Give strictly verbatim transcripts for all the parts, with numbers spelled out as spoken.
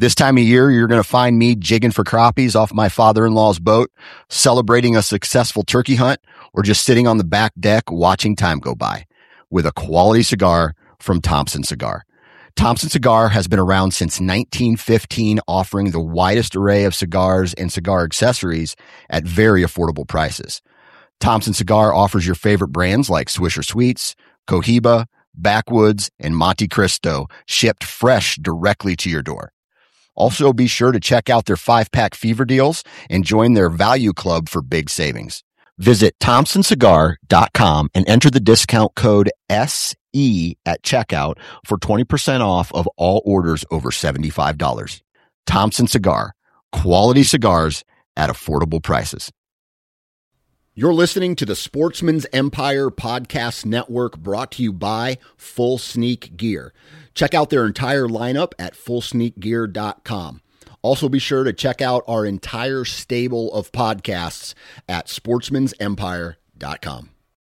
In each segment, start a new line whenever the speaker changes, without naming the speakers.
This time of year, you're going to find me jigging for crappies off my father-in-law's boat, celebrating a successful turkey hunt, or just sitting on the back deck watching time go by with a quality cigar from Thompson Cigar. Thompson Cigar has been around since nineteen fifteen, offering the widest array of cigars and cigar accessories at very affordable prices. Thompson Cigar offers your favorite brands like Swisher Sweets, Cohiba, Backwoods, and Monte Cristo, shipped fresh directly to your door. Also, be sure to check out their five-pack fever deals and join their value club for big savings. Visit thompson cigar dot com and enter the discount code S E at checkout for twenty percent off of all orders over seventy-five dollars. Thompson Cigar, quality cigars at affordable prices. You're listening to the Sportsman's Empire Podcast Network, brought to you by Full Sneak Gear. Check out their entire lineup at full sneak gear dot com. Also, be sure to check out our entire stable of podcasts at sportsmans empire dot com.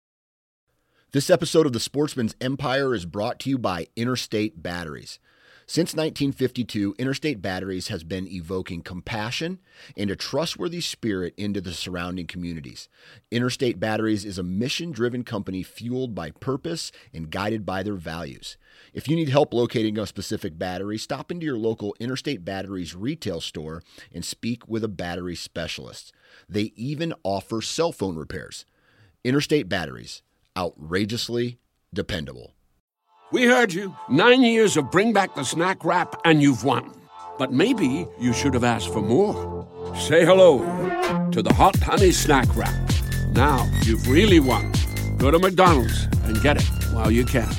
This episode of the Sportsman's Empire is brought to you by Interstate Batteries. Since nineteen fifty-two, Interstate Batteries has been evoking compassion and a trustworthy spirit into the surrounding communities. Interstate Batteries is a mission-driven company fueled by purpose and guided by their values. If you need help locating a specific battery, stop into your local Interstate Batteries retail store and speak with a battery specialist. They even offer cell phone repairs. Interstate Batteries, outrageously dependable.
We heard you. Nine years of Bring Back the Snack Wrap, and you've won. But maybe you should have asked for more. Say hello to the Hot Honey Snack Wrap. Now you've really won. Go to McDonald's and get it while you can.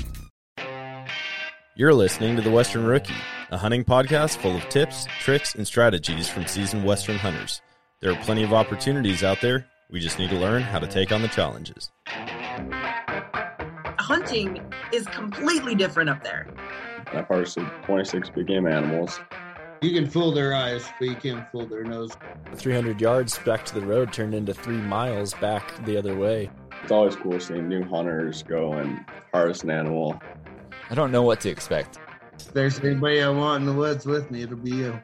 You're listening to The Western Rookie, a hunting podcast full of tips, tricks, and strategies from seasoned Western hunters. There are plenty of opportunities out there. We just need to learn how to take on the challenges.
Hunting is completely different up there.
I've harvested twenty-six big game animals.
You can fool their eyes, but you can't fool their nose.
three hundred yards back to the road turned into three miles back the other way.
It's always cool seeing new hunters go and harvest an animal.
I don't know what to expect.
If there's anybody I want in the woods with me, it'll be you.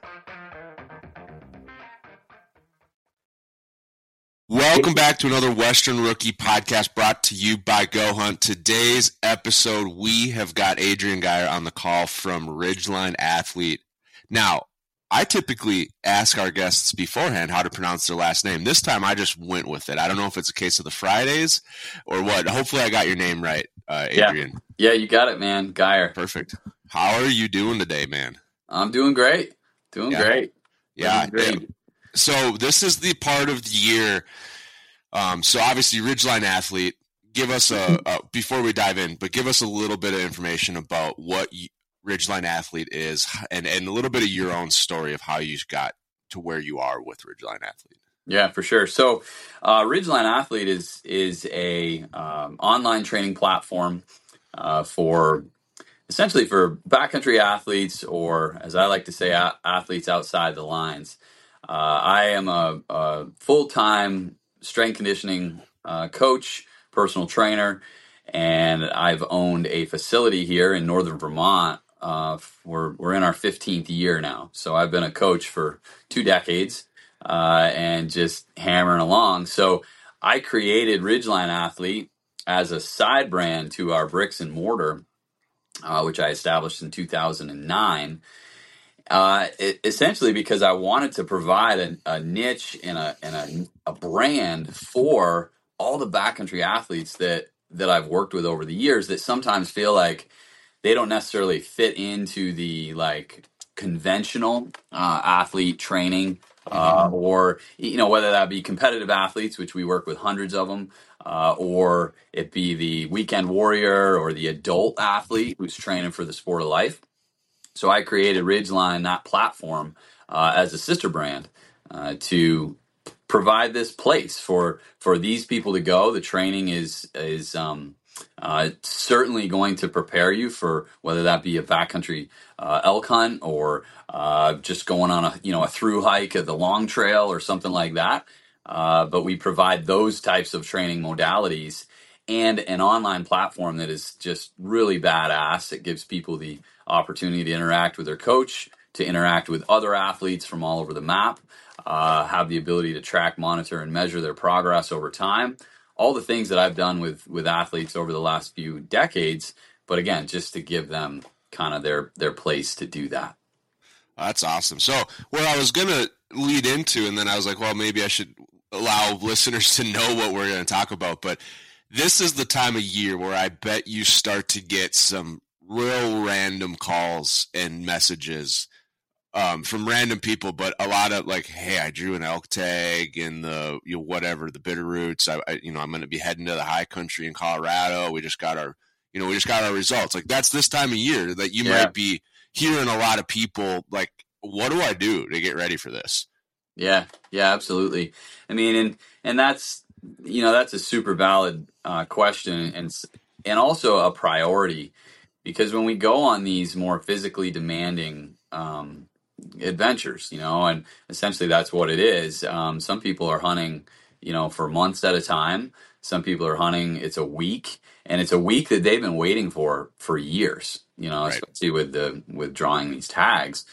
Welcome back to another Western Rookie podcast brought to you by Go Hunt. Today's episode, we have got Adrian Geyer on the call from Ridgeline Athlete. Now, I typically ask our guests beforehand how to pronounce their last name. This time, I just went with it. I don't know if it's a case of the Fridays or what. Hopefully, I got your name right, uh, Adrian.
Yeah. yeah, you got it, man. Geyer.
Perfect. How are you doing today, man?
I'm doing great. Doing
yeah.
great.
Yeah.
Doing great.
So this is the part of the year. Um, so obviously, Ridgeline Athlete. Give us a, a before we dive in, but give us a little bit of information about what you, Ridgeline Athlete is, and and a little bit of your own story of how you got to where you are with Ridgeline Athlete.
Yeah, for sure. So, uh, Ridgeline Athlete is is a um, online training platform uh, for essentially for backcountry athletes, or as I like to say, a- athletes outside the lines. Uh, I am a, a full-time strength conditioning uh, coach, personal trainer, and I've owned a facility here in northern Vermont. Uh, we're we're in our fifteenth year now, so I've been a coach for two decades uh, and just hammering along. So I created Ridgeline Athlete as a side brand to our bricks and mortar, uh, which I established in two thousand nine. Uh, it, essentially because I wanted to provide a, a niche and a and a, a brand for all the backcountry athletes that that I've worked with over the years that sometimes feel like they don't necessarily fit into the like conventional uh, athlete training, uh, or you know whether that be competitive athletes, which we work with hundreds of them, uh, or it be the weekend warrior or the adult athlete who's training for the sport of life. So I created Ridgeline, that platform, uh, as a sister brand uh, to provide this place for for these people to go. The training is is um, uh, certainly going to prepare you for whether that be a backcountry uh, elk hunt or uh, just going on a you know a through hike of the long trail or something like that. Uh, but we provide those types of training modalities and an online platform that is just really badass. It gives people the opportunity to interact with their coach, to interact with other athletes from all over the map, uh, have the ability to track, monitor, and measure their progress over time. All the things that I've done with with athletes over the last few decades, but again, just to give them kind of their their place to do that.
That's awesome. So what I was going to lead into, and then I was like, well, maybe I should allow listeners to know what we're going to talk about. But this is the time of year where I bet you start to get some real random calls and messages um, from random people, but a lot of like, hey, I drew an elk tag in the, you know, whatever, the Bitterroots. I, I you know, I'm going to be heading to the high country in Colorado. We just got our, you know, we just got our results. Like that's this time of year that you yeah. might be hearing a lot of people like, what do I do to get ready for this?
Yeah, yeah, absolutely. I mean, and and that's, you know, that's a super valid uh, question, and and also a priority, because when we go on these more physically demanding um, adventures, you know, and essentially that's what it is. Um, some people are hunting, you know, for months at a time. Some people are hunting, it's a week, and it's a week that they've been waiting for for years, you know, right. especially with the with drawing these tags.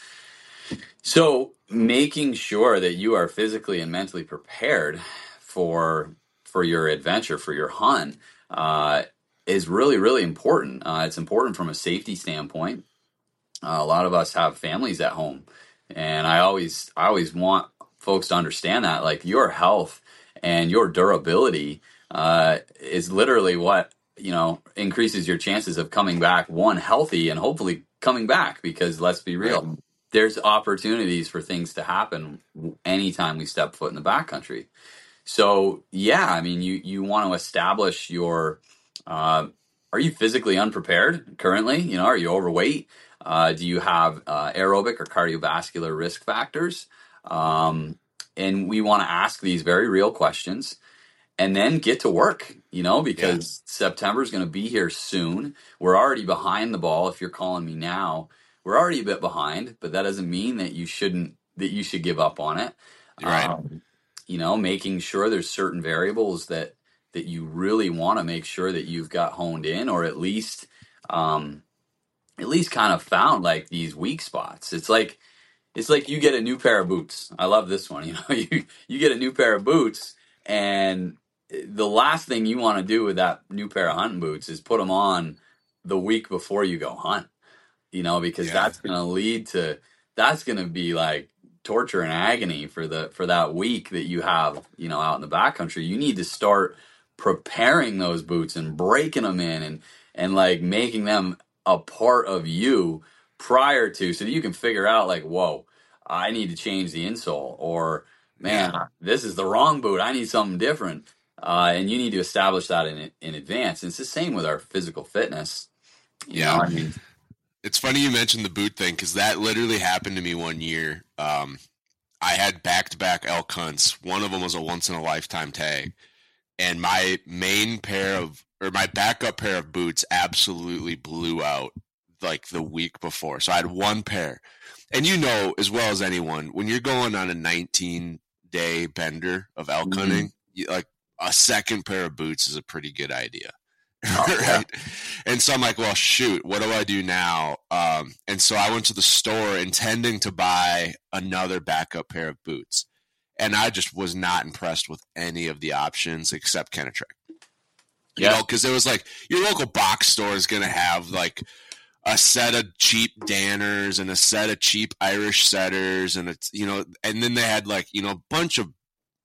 So making sure that you are physically and mentally prepared for for your adventure, for your hunt, uh, is really, really important. Uh, it's important from a safety standpoint. Uh, a lot of us have families at home, and I always I always want folks to understand that, like, your health and your durability uh, is literally what, you know, increases your chances of coming back, one, healthy, and hopefully coming back, because let's be real. Right. There's opportunities for things to happen anytime we step foot in the backcountry. So, yeah, I mean, you, you want to establish your, uh, are you physically unprepared currently? You know, are you overweight? Uh, do you have uh, aerobic or cardiovascular risk factors? Um, and we want to ask these very real questions and then get to work, you know, because yeah. September is going to be here soon. We're already behind the ball. If you're calling me now, we're already a bit behind, but that doesn't mean that you shouldn't, that you should give up on it.
Right.
Um, you know, making sure there's certain variables that, that you really want to make sure that you've got honed in, or at least, um, at least kind of found like these weak spots. It's like, it's like you get a new pair of boots. I love this one. You know, you, you get a new pair of boots, and the last thing you want to do with that new pair of hunting boots is put them on the week before you go hunt. You know, because yeah. that's going to lead to, that's going to be like torture and agony for the, for that week that you have, you know, out in the backcountry. You need to start preparing those boots and breaking them in and, and like making them a part of you prior to, so that you can figure out like, whoa, I need to change the insole, or man, yeah. this is the wrong boot. I need something different. Uh, and you need to establish that in, in advance. And it's the same with our physical fitness. You
yeah.
know, I mean,
it's funny you mentioned the boot thing, because that literally happened to me one year. Um, I had back-to-back elk hunts. One of them was a once-in-a-lifetime tag. And my main pair of, or my backup pair of boots absolutely blew out like the week before. So I had one pair. And you know as well as anyone, when you're going on a nineteen-day bender of elk mm-hmm. hunting, you, like a second pair of boots is a pretty good idea.
Oh,
right.
Yeah.
And so I'm like, well, shoot, what do I do now? Um, and so I went to the store intending to buy another backup pair of boots. And I just was not impressed with any of the options except Kenetrek. You yeah. know, because it was like your local box store is going to have like a set of cheap Danners and a set of cheap Irish setters. And it's, you know, and then they had like, you know, a bunch of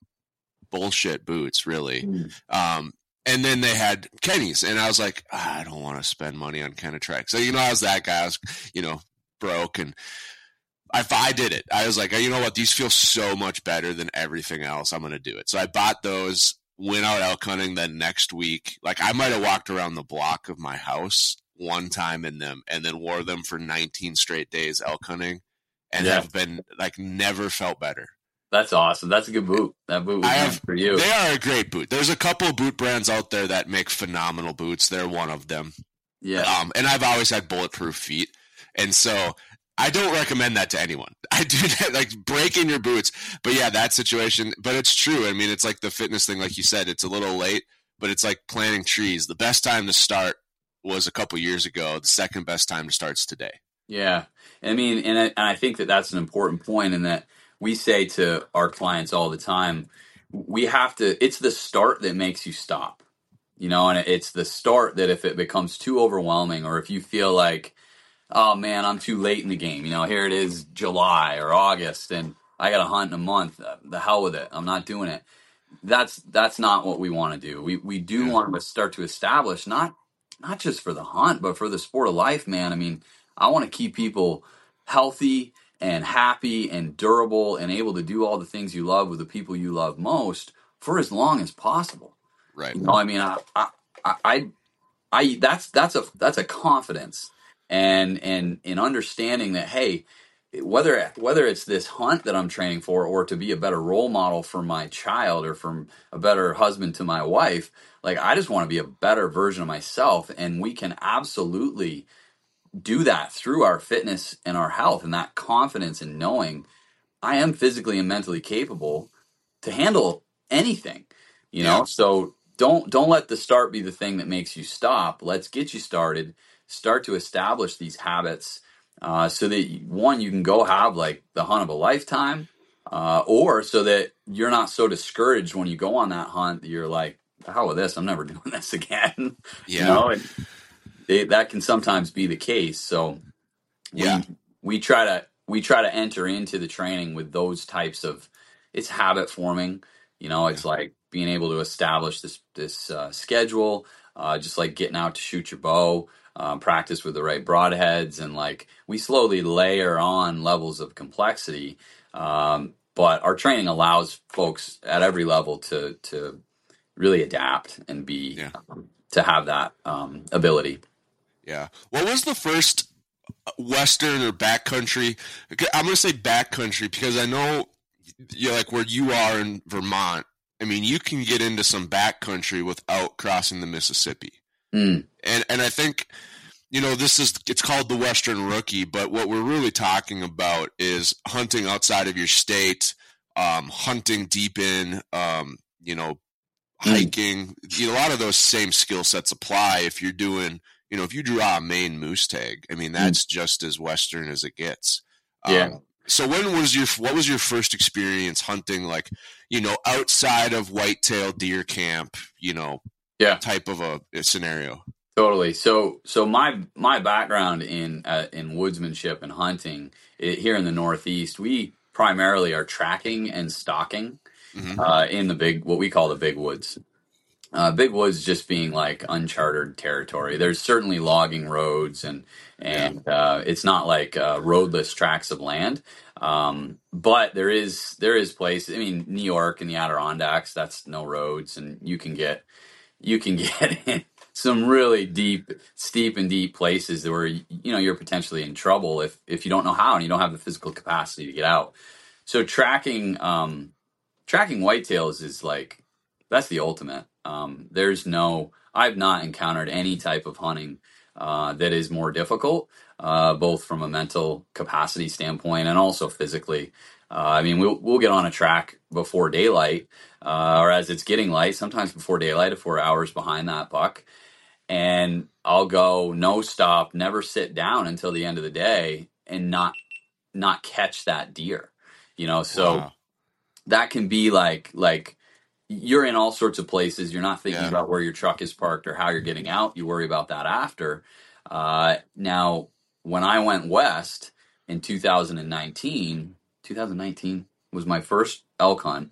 bullshit boots, really. Mm. Um, And then they had Kenny's, and I was like, oh, I don't want to spend money on Kenetrek. So, you know, I was that guy. I was, you know, broke, and I, I did it. I was like, you know what? These feel so much better than everything else. I'm going to do it. So I bought those, went out elk hunting the next week. Like, I might have walked around the block of my house one time in them, and then wore them for nineteen straight days elk hunting, and yeah. have been, like, never felt better.
That's awesome. That's a good boot. That boot was meant for you.
They are a great boot. There's a couple of boot brands out there that make phenomenal boots. They're one of them.
Yeah.
Um, and I've always had bulletproof feet. And so I don't recommend that to anyone. I do that, like breaking your boots. But yeah, that situation, but it's true. I mean, it's like the fitness thing, like you said, it's a little late, but it's like planting trees. The best time to start was a couple years ago. The second best time to start is today.
Yeah. I mean, and I, and I think that that's an important point, in that we say to our clients all the time, we have to, it's the start that makes you stop, you know, and it's the start that if it becomes too overwhelming, or if you feel like, oh man, I'm too late in the game, you know, here it is July or August and I got to hunt in a month, uh, the hell with it, I'm not doing it. That's, that's not what we want to do. We, we do
Yeah.
want to start to establish, not, not just for the hunt, but for the sport of life, man. I mean, I want to keep people healthy and happy and durable and able to do all the things you love with the people you love most for as long as possible.
Right.
You know, I mean, I, I, I, I that's that's a that's a confidence, and and in understanding that, hey, whether whether it's this hunt that I'm training for, or to be a better role model for my child, or from a better husband to my wife, like I just want to be a better version of myself, and we can absolutely do that through our fitness and our health, and that confidence in knowing I am physically and mentally capable to handle anything, you know?
Yeah.
So don't, don't let the start be the thing that makes you stop. Let's get you started, start to establish these habits, uh, so that one, you can go have like the hunt of a lifetime, uh, or so that you're not so discouraged when you go on that hunt that you're like, the hell with this, I'm never doing this again.
Yeah.
You know, and they, that can sometimes be the case. So we,
Yeah.
we try to, we try to enter into the training with those types of, it's habit forming, you know, it's
Yeah.
like being able to establish this, this uh, schedule, uh, just like getting out to shoot your bow, uh, practice with the right broadheads. And like, we slowly layer on levels of complexity. Um, but our training allows folks at every level to, to really adapt and be,
Yeah.
um, to have that um, ability.
Yeah. What was the first Western or backcountry? I'm going to say backcountry because I know, you know, like where you are in Vermont, I mean, you can get into some backcountry without crossing the Mississippi.
Mm.
And and I think, you know, this is, it's called the Western Rookie, but what we're really talking about is hunting outside of your state, um, hunting deep in, um, you know, hiking. You know, a lot of those same skill sets apply if you're doing, you know, if you draw a Maine moose tag. I mean, that's mm. just as Western as it gets.
Yeah.
Um, so when was your, what was your first experience hunting, like, you know, outside of whitetail deer camp, you know,
yeah,
type of a, a scenario?
Totally. So, so my, my background in, uh, in woodsmanship and hunting it, here in the Northeast, we primarily are tracking and stalking, mm-hmm. uh, in the big, what we call the big woods. Uh, big woods just being like uncharted territory. There's certainly logging roads and, and, yeah. uh, it's not like, uh, roadless tracts of land. Um, but there is, there is places, I mean, New York and the Adirondacks, that's no roads, and you can get, you can get in some really deep, steep and deep places where, you know, you're potentially in trouble if, if you don't know how and you don't have the physical capacity to get out. So tracking, um, tracking whitetails is like, that's the ultimate. Um, there's no, I've not encountered any type of hunting, uh, that is more difficult, uh, both from a mental capacity standpoint and also physically. Uh, I mean, we'll, we'll get on a track before daylight, uh, or as it's getting light, sometimes before daylight, if we're hours behind that buck. And I'll go no stop, never sit down until the end of the day and not, not catch that deer, you know? So wow. That can be like, like, you're in all sorts of places. You're not thinking yeah. about where your truck is parked or how you're getting out. You worry about that after. Uh, now, when I went west in two thousand nineteen, twenty nineteen was my first elk hunt.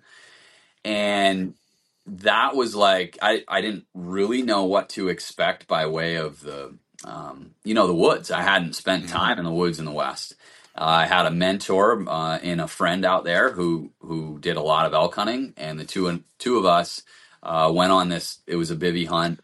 And that was like, I, I didn't really know what to expect by way of the, um, you know, the woods. I hadn't spent time in the woods in the West. Uh, I had a mentor uh, and a friend out there who who did a lot of elk hunting, and the two and two of us uh, went on this. It was a bivvy hunt,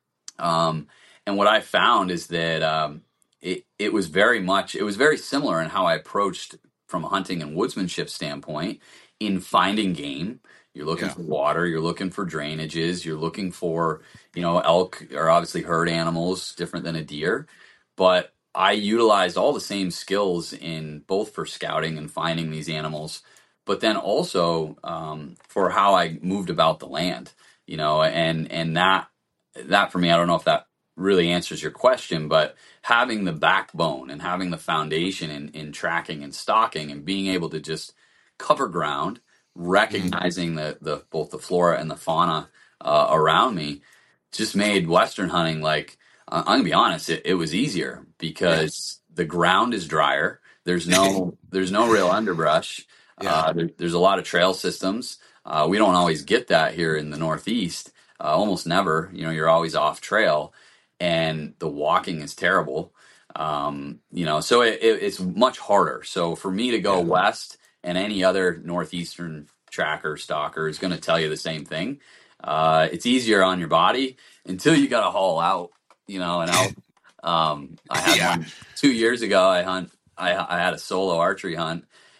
um, and what I found is that um, it it was very much it was very similar in how I approached from a hunting and woodsmanship standpoint in finding game. You're looking yeah. for water. You're looking for drainages. You're looking for, you know, elk are obviously herd animals, different than a deer, but I utilized all the same skills in both for scouting and finding these animals, but then also um, for how I moved about the land, you know, and and that that for me, I don't know if that really answers your question, but having the backbone and having the foundation in, in tracking and stalking and being able to just cover ground, recognizing mm-hmm. the, the both the flora and the fauna uh, around me, just made Western hunting like, uh, I'm gonna be honest, it, it was easier because yeah. the ground is drier. There's no there's no real underbrush. Yeah. Uh, there, there's a lot of trail systems. Uh, we don't always get that here in the Northeast. Uh, almost never. You know, you're always off trail, and the walking is terrible. Um, you know, so it, it, it's much harder. So for me to go yeah. west, and any other Northeastern tracker stalker is going to tell you the same thing. Uh, it's easier on your body until you got to haul out. You know, and out. Um, I had yeah. one two years ago. I hunt. I, I had a solo archery hunt,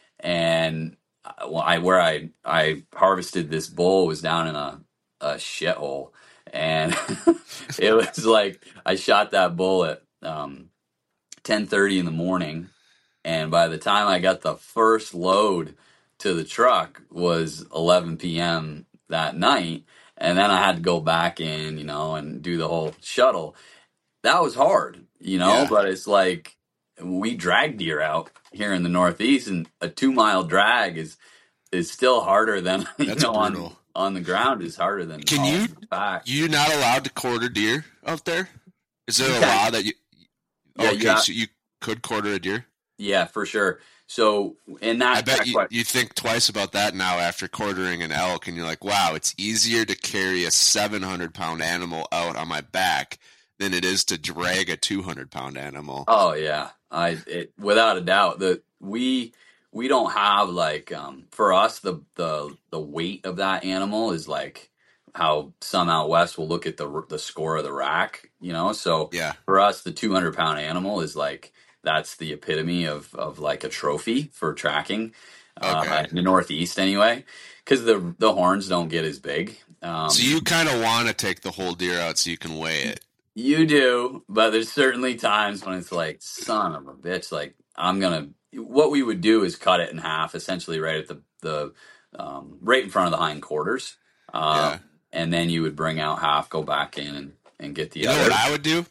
and I where I I harvested this bull was down in a a shithole, and it was like I shot that bull at um, ten thirty in the morning, and by the time I got the first load to the truck was eleven p.m. that night, and then I had to go back in, you know, and do the whole shuttle. That was hard, you know, yeah. but it's like. We drag deer out here in the Northeast, and a two mile drag is is still harder than you That's know on, on the ground is harder than
can you back. You're not allowed to quarter deer out there? Is there a yeah. law that you
yeah,
okay yeah. so you could quarter a deer?
Yeah, for sure. So in that
I bet you, you think twice about that now after quartering an elk, and you're like, wow, it's easier to carry a seven hundred pound animal out on my back than it is to drag a two hundred pound animal.
Oh yeah. I it without a doubt that we we don't have like um for us the the the weight of that animal is like how some out west will look at the the score of the rack, you know. So
yeah.
for us the two hundred pound animal is like that's the epitome of of like a trophy for tracking uh,
okay.
in the Northeast anyway, because the the horns don't get as big. Um,
so you kind of want to take the whole deer out so you can weigh it.
You do, but there's certainly times when it's like, son of a bitch, like I'm going to, what we would do is cut it in half, essentially right at the, the um, right in front of the hindquarters. Uh, yeah. And then you would bring out half, go back in and, and get the
you
other.
You know what I would do?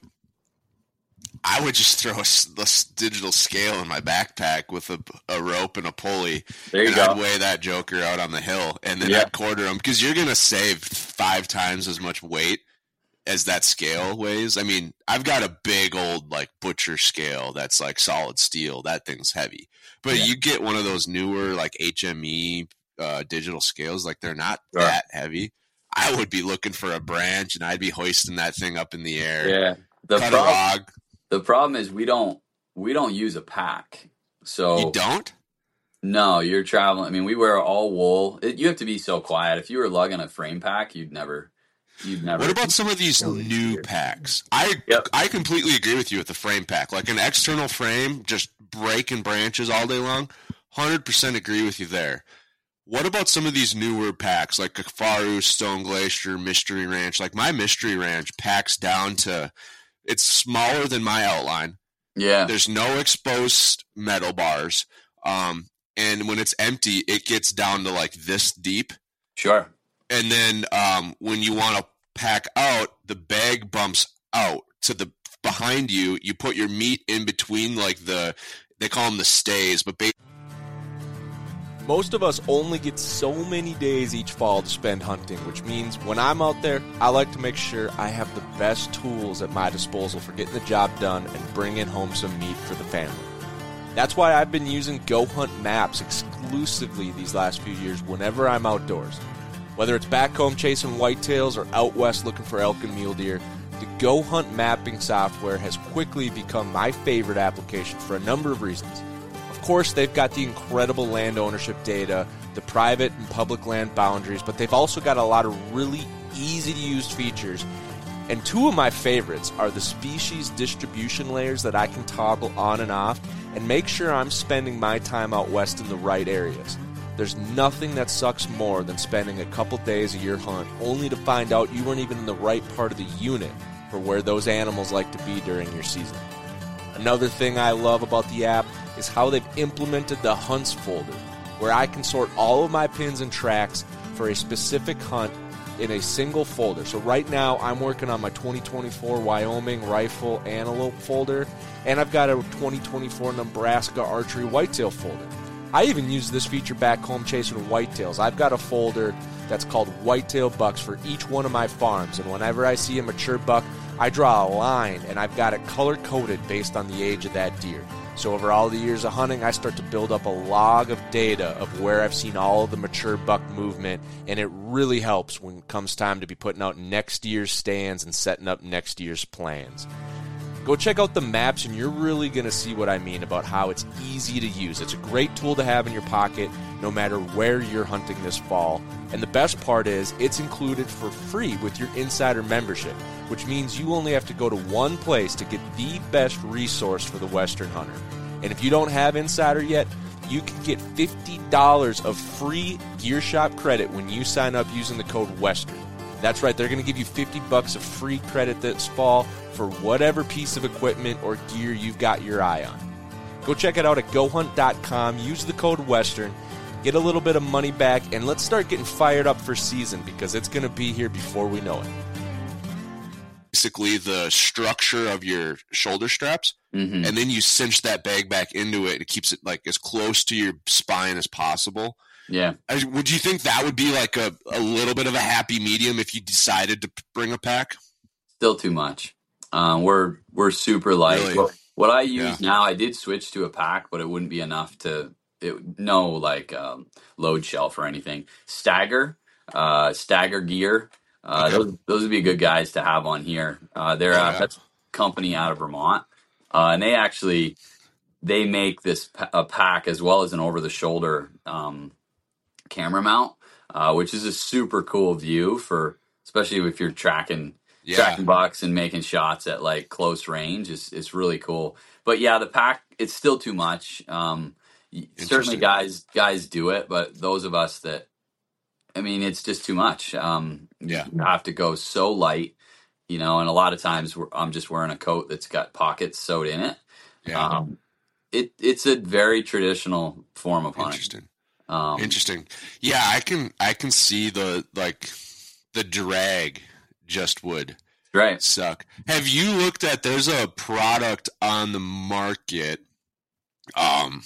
I would just throw a, a digital scale in my backpack with a, a rope and a pulley.
There you
and
go.
I'd weigh that joker out on the hill, and then yeah. I'd quarter them, because you're going to save five times as much weight as that scale weighs. I mean, I've got a big old like butcher scale that's like solid steel. That thing's heavy. But yeah. you get one of those newer like H M E uh, digital scales, like they're not sure. that heavy. I would be looking for a branch, and I'd be hoisting that thing up in the air.
Yeah. The
cut
problem,
a log.
The problem is we don't we don't use a pack. So
you don't?
No, you're traveling. I mean, we wear all wool. It, you have to be so quiet. If you were lugging a frame pack, you'd never. You'd never.
What about some of these new packs? I
yep.
I completely agree with you with the frame pack. Like an external frame, just breaking branches all day long. one hundred percent agree with you there. What about some of these newer packs, like Kafaru, Stone Glacier, Mystery Ranch? Like my Mystery Ranch packs down to, it's smaller than my outline.
Yeah.
There's no exposed metal bars. Um, and when it's empty, it gets down to like this deep.
Sure.
And then um, when you want to pack out, the bag bumps out to the behind you. You put your meat in between, like the, they call them the stays. But basically,
most of us only get so many days each fall to spend hunting, which means when I'm out there, I like to make sure I have the best tools at my disposal for getting the job done and bringing home some meat for the family. That's why I've been using Go Hunt maps exclusively these last few years whenever I'm outdoors. Whether it's back home chasing whitetails or out west looking for elk and mule deer, the Go Hunt mapping software has quickly become my favorite application for a number of reasons. Of course, they've got the incredible land ownership data, the private and public land boundaries, but they've also got a lot of really easy-to-use features. And two of my favorites are the species distribution layers that I can toggle on and off and make sure I'm spending my time out west in the right areas. There's nothing that sucks more than spending a couple days of your hunt only to find out you weren't even in the right part of the unit for where those animals like to be during your season. Another thing I love about the app is how they've implemented the hunts folder, where I can sort all of my pins and tracks for a specific hunt in a single folder. So right now I'm working on my twenty twenty-four Wyoming Rifle Antelope folder, and I've got a twenty twenty-four Nebraska Archery Whitetail folder. I even use this feature back home chasing whitetails. I've got a folder that's called Whitetail Bucks for each one of my farms, and whenever I see a mature buck, I draw a line, and I've got it color-coded based on the age of that deer. So over all the years of hunting, I start to build up a log of data of where I've seen all of the mature buck movement, and it really helps when it comes time to be putting out next year's stands and setting up next year's plans. Go check out the maps, and you're really going to see what I mean about how it's easy to use. It's a great tool to have in your pocket no matter where you're hunting this fall. And the best part is it's included for free with your Insider membership, which means you only have to go to one place to get the best resource for the Western hunter. And if you don't have Insider yet, you can get fifty dollars of free Gear Shop credit when you sign up using the code Western. That's right, they're going to give you fifty bucks of free credit this fall for whatever piece of equipment or gear you've got your eye on. Go check it out at go hunt dot com, use the code Western, get a little bit of money back, and let's start getting fired up for season because it's going to be here before we know it.
Basically the structure of your shoulder straps,
Mm-hmm.
and then you cinch that bag back into it. It keeps it like as close to your spine as possible.
Yeah.
I- Would you think that would be like a, a little bit of a happy medium if you decided to bring a pack?
Still too much. Um, we're we're super light.
Really?
What, what I use
Yeah.
now, I did switch to a pack, but it wouldn't be enough to it. No, like um, load shelf or anything. Stagger, uh, Stagger gear. Uh,
Okay.
those those would be good guys to have on here. Uh, they're
Oh,
uh,
yeah.
that's a company out of Vermont, uh, and they actually they make this pa- a pack as well as an over the shoulder um, camera mount, uh, which is a super cool view for especially if you're tracking.
Yeah.
Tracking bucks and making shots at like close range is is really cool. But yeah, the pack, it's still too much. Um, y- certainly
Interesting.
guys guys do it, but those of us that, I mean, it's just too much. Um,
Yeah.
you have to go so light, you know. And a lot of times we're, I'm just wearing a coat that's got pockets sewed in it.
Yeah.
Um, it it's a very traditional form of hunting.
Interesting.
Um,
Interesting. Yeah, I can I can see the like the drag just would
right.
suck. Have you looked at there's a product on the market um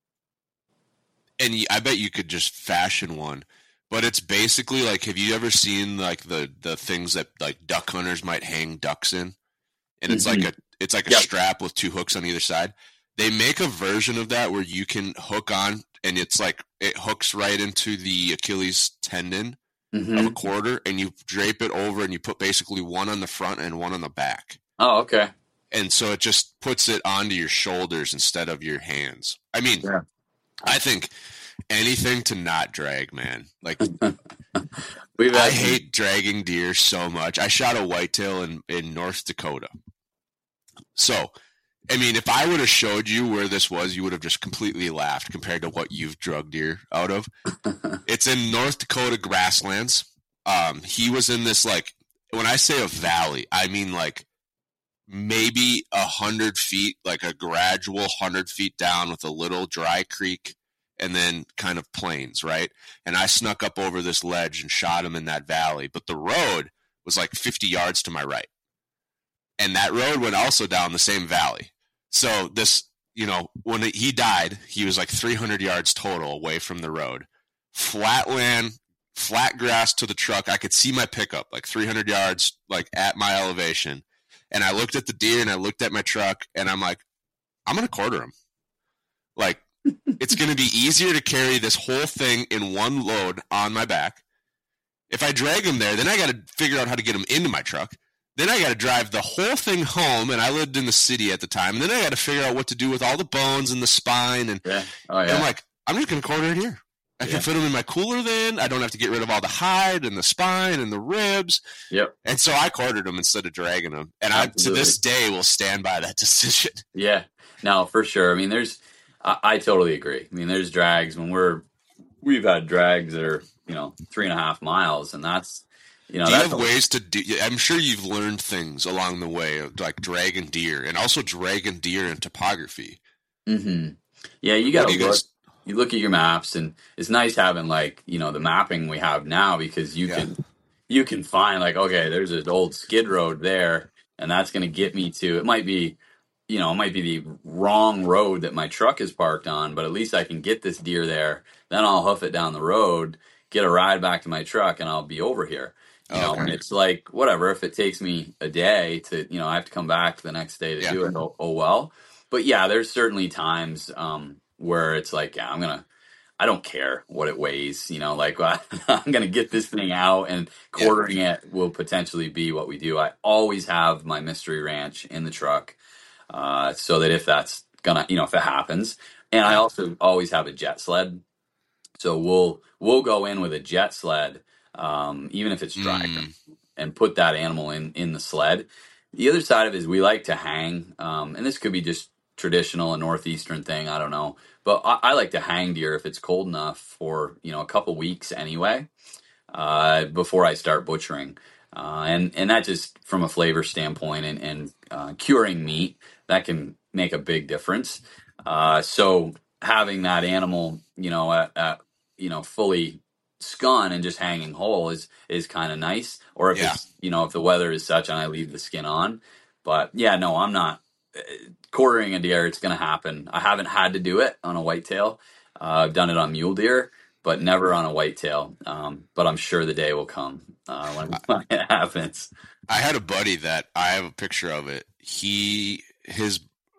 and y- I bet you could just fashion one, but it's basically like, have you ever seen like the the things that like duck hunters might hang ducks in? And it's like a it's like a
Yep.
strap with two hooks on either side. They make a version of that where you can hook on, and it's like it hooks right into the Achilles tendon
Mhm.
of a quarter, and you drape it over, and you put basically one on the front and one on the back.
Oh, okay.
And so it just puts it onto your shoulders instead of your hands. I mean,
Yeah.
I think anything to not drag, man. Like,
We've
I
had some-
hate dragging deer so much. I shot a whitetail in, in North Dakota. So, I mean, if I would have showed you where this was, you would have just completely laughed compared to what you've drug deer out of. It's in North Dakota grasslands. Um, he was in this, like, when I say a valley, I mean like maybe a hundred feet, like a gradual hundred feet down with a little dry creek and then kind of plains, right? And I snuck up over this ledge and shot him in that valley, but the road was like fifty yards to my right. And that road went also down the same valley. So this, you know, when he died, he was like three hundred yards total away from the road. Flat land, flat grass to the truck. I could see my pickup like three hundred yards, like at my elevation. And I looked at the deer and I looked at my truck and I'm like, I'm going to quarter him. Like, it's going to be easier to carry this whole thing in one load on my back. If I drag him there, then I got to figure out how to get him into my truck. Then I got to drive the whole thing home, and I lived in the city at the time. And then I got to figure out what to do with all the bones and the spine. And,
Yeah. Oh,
and
yeah.
I'm like, I'm just going to quarter it here. I
Yeah.
can fit them in my cooler then. I don't have to get rid of all the hide and the spine and the ribs.
Yep.
And so I quartered them instead of dragging them. And I, to
Absolutely.
this day, will stand by that decision.
Yeah, no, for sure. I mean, there's, I, I totally agree. I mean, there's drags when we're, we've had drags that are, you know, three and a half miles, and that's, you know,
do you
that's
have
a-
ways to do? I'm sure you've learned things along the way of like dragging deer and also dragging deer in topography.
Mhm. Yeah, you
What
got
do
to
you
look.
guys-
You look at your maps, and it's nice having like you know the mapping we have now because you
Yeah.
can you can find like, okay, there's an old skid road there, and that's going to get me to, it might be, you know, it might be the wrong road that my truck is parked on, but at least I can get this deer there. Then I'll hoof it down the road, get a ride back to my truck, and I'll be over here. You know,
Okay.
and it's like, whatever, if it takes me a day to, you know, I have to come back the next day to
Yeah.
do it. Oh, oh, well. But yeah, there's certainly times um, where it's like, yeah, I'm going to, I don't care what it weighs, you know, like I'm going to get this thing out, and quartering yeah. it will potentially be what we do. I always have my mystery ranch in the truck uh, so that if that's going to, you know, if it happens, and I also always have a jet sled. So we'll, we'll go in with a jet sled, um, even if it's dry, mm. and put that animal in, in the sled. The other side of it is we like to hang, um, and this could be just traditional, a Northeastern thing, I don't know. But I, I like to hang deer if it's cold enough for, you know, a couple weeks anyway, uh, before I start butchering. Uh, and, and that just from a flavor standpoint and, and uh, curing meat, that can make a big difference. Uh, so having that animal, you know, at, at you know, fully skun and just hanging whole is, is kind of nice. Or if yeah. it's, you know, if the weather is such and I leave the skin on. But yeah, no, I'm not. Quartering a deer, it's going to happen. I haven't had to do it on a whitetail. Uh, I've done it on mule deer, but never on a whitetail. Um, but I'm sure the day will come uh, when, when it happens.
I had a buddy that I have a picture of it. He, his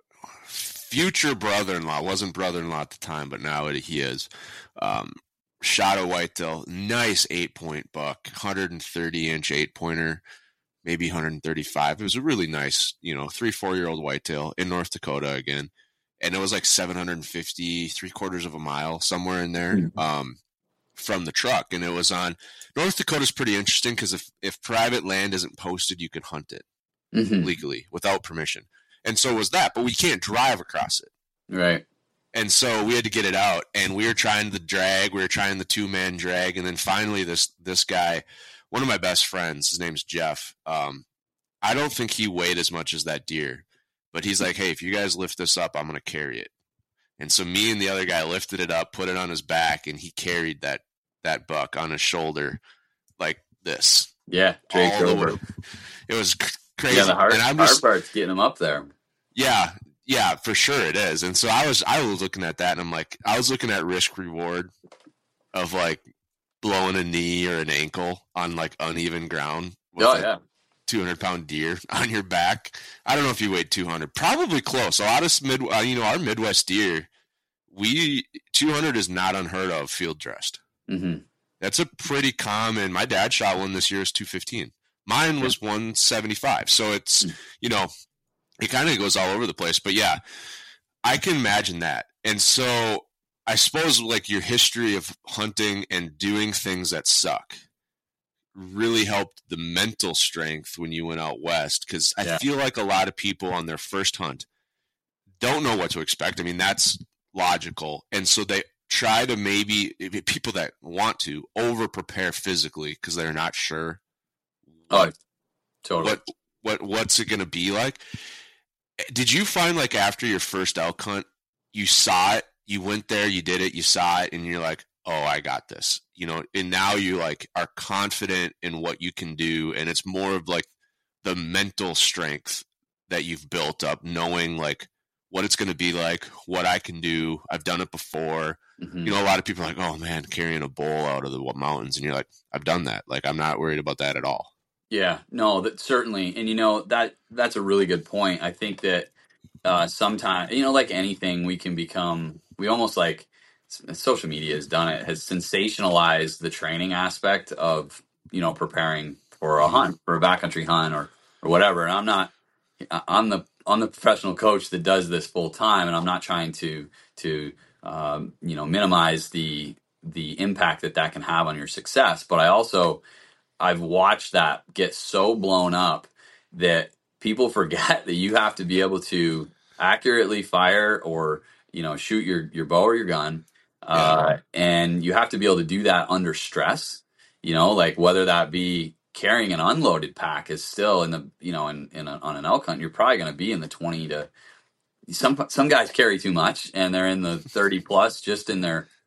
future brother-in-law, wasn't brother-in-law at the time, but now it, he is, um, shot a whitetail, nice eight-point buck, one hundred thirty inch eight-pointer. Maybe one hundred thirty-five. It was a really nice, you know, three, four-year-old whitetail in North Dakota again. And it was like seven hundred fifty, three quarters of a mile, somewhere in there mm-hmm. um, from the truck. And it was on, North Dakota's pretty interesting because if, if private land isn't posted, you can hunt it mm-hmm. legally without permission. And so was that, but we can't drive across it.
Right.
And so we had to get it out, and we were trying the drag. We were trying the two-man drag. And then finally this this guy, one of my best friends, his name's Jeff. Um, I don't think he weighed as much as that deer, but he's like, hey, if you guys lift this up, I'm going to carry it. And so me and the other guy lifted it up, put it on his back, and he carried that that buck on his shoulder like this.
Yeah, draped over.
It was crazy.
Yeah, the hard, and I'm just, hard part's getting him up there.
Yeah, yeah, for sure it is. And so I was I was looking at that, and I'm like, I was looking at risk reward of like, blowing a knee or an ankle on like uneven ground with
oh,
a
yeah.
two hundred pound deer on your back. I don't know if you weighed two hundred, probably close. A lot of mid, uh, you know, our Midwest deer, we two hundred is not unheard of field dressed.
Mm-hmm.
That's a pretty common. My dad shot one this year, is two fifteen. Mine was one seventy-five. So it's, you know, it kind of goes all over the place, but yeah, I can imagine that. And so I suppose like your history of hunting and doing things that suck really helped the mental strength when you went out west. Cause I yeah. feel like a lot of people on their first hunt don't know what to expect. I mean, that's logical. And so they try to maybe people that want to over prepare physically because they're not sure.
What, oh, totally.
What, what, what's it going to be like? Did you find like after your first elk hunt, you saw it, you went there, you did it, you saw it, and you're like, oh, I got this, you know, and now you like are confident in what you can do. And it's more of like the mental strength that you've built up, knowing like what it's going to be like, what I can do. I've done it before. Mm-hmm. You know, a lot of people are like, oh man, carrying a bull out of the mountains. And you're like, I've done that. Like, I'm not worried about that at all.
Yeah, no, that certainly. And you know, that that's a really good point. I think that uh, sometimes, you know, like anything, we can become, we almost like, social media has done it, has sensationalized the training aspect of, you know, preparing for a hunt, for a backcountry hunt or, or whatever. And I'm not, I'm the, I'm the professional coach that does this full time. And I'm not trying to, to, um, you know, minimize the, the impact that that can have on your success. But I also, I've watched that get so blown up that people forget that you have to be able to accurately fire or, you know, shoot your, your bow or your gun. Uh, and you have to be able to do that under stress, you know, like whether that be carrying an unloaded pack is still in the, you know, in, in a, on an elk hunt, you're probably going to be in the twenty to some, some guys carry too much and they're in the thirty plus just in their,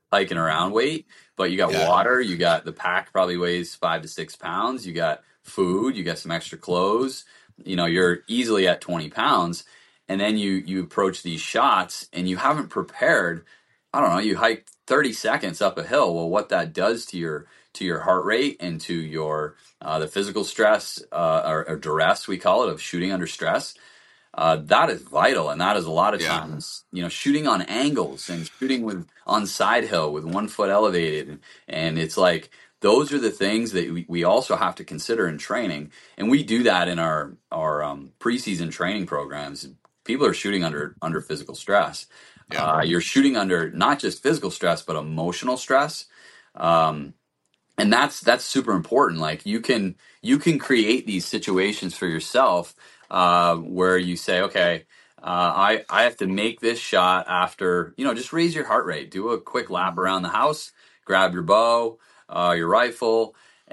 hiking around weight, but you got
Yeah.
water, you got the pack probably weighs five to six pounds, you got food, you got some extra clothes, you know, you're easily at twenty pounds. And then you, you approach these shots and you haven't prepared. I don't know, you hike thirty seconds up a hill. Well, what that does to your, to your heart rate and to your, uh, the physical stress, uh, or, or duress, we call it, of shooting under stress. Uh, that is vital, and that is a lot of
Yeah.
times, you know, shooting on angles and shooting with on side hill with one foot elevated, and, and it's like those are the things that we, we also have to consider in training, and we do that in our our um, preseason training programs. People are shooting under under physical stress.
Yeah.
Uh, you're shooting under not just physical stress, but emotional stress. Um, and that's that's super important. Like you can you can create these situations for yourself uh, where you say, okay, uh, I I have to make this shot after, you know, just raise your heart rate, do a quick lap around the house, grab your bow, uh, your rifle,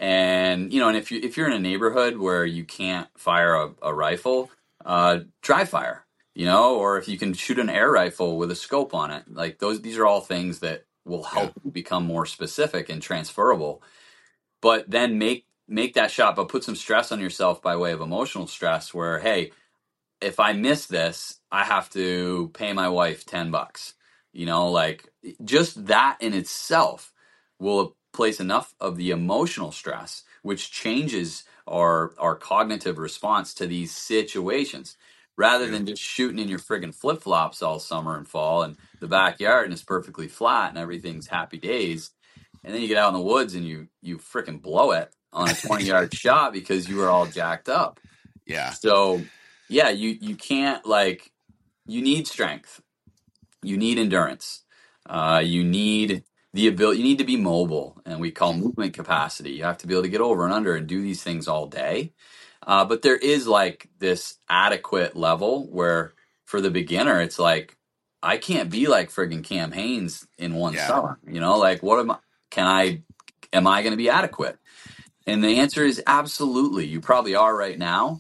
and you know, and if you if you're in a neighborhood where you can't fire a, a rifle, uh, dry fire, you know, or if you can shoot an air rifle with a scope on it, like those these are all things that will help you become more specific and transferable. But then make make that shot, but put some stress on yourself by way of emotional stress where, hey, if I miss this, I have to pay my wife ten bucks. You know, like just that in itself will place enough of the emotional stress, which changes our our cognitive response to these situations. Rather than just shooting in your friggin' flip flops all summer and fall and the backyard and it's perfectly flat and everything's happy days. And then you get out in the woods and you you frickin' blow it on a twenty yard shot because you were all jacked up.
Yeah.
So yeah, you you can't, like, you need strength, you need endurance, uh, you need the ability, you need to be mobile, and we call movement capacity. You have to be able to get over and under and do these things all day. Uh, but there is like this adequate level where for the beginner, it's like, I can't be like friggin' Cam Hanes in one
Yeah.
summer, you know, like what am I, can I, am I going to be adequate? And the answer is absolutely. You probably are right now.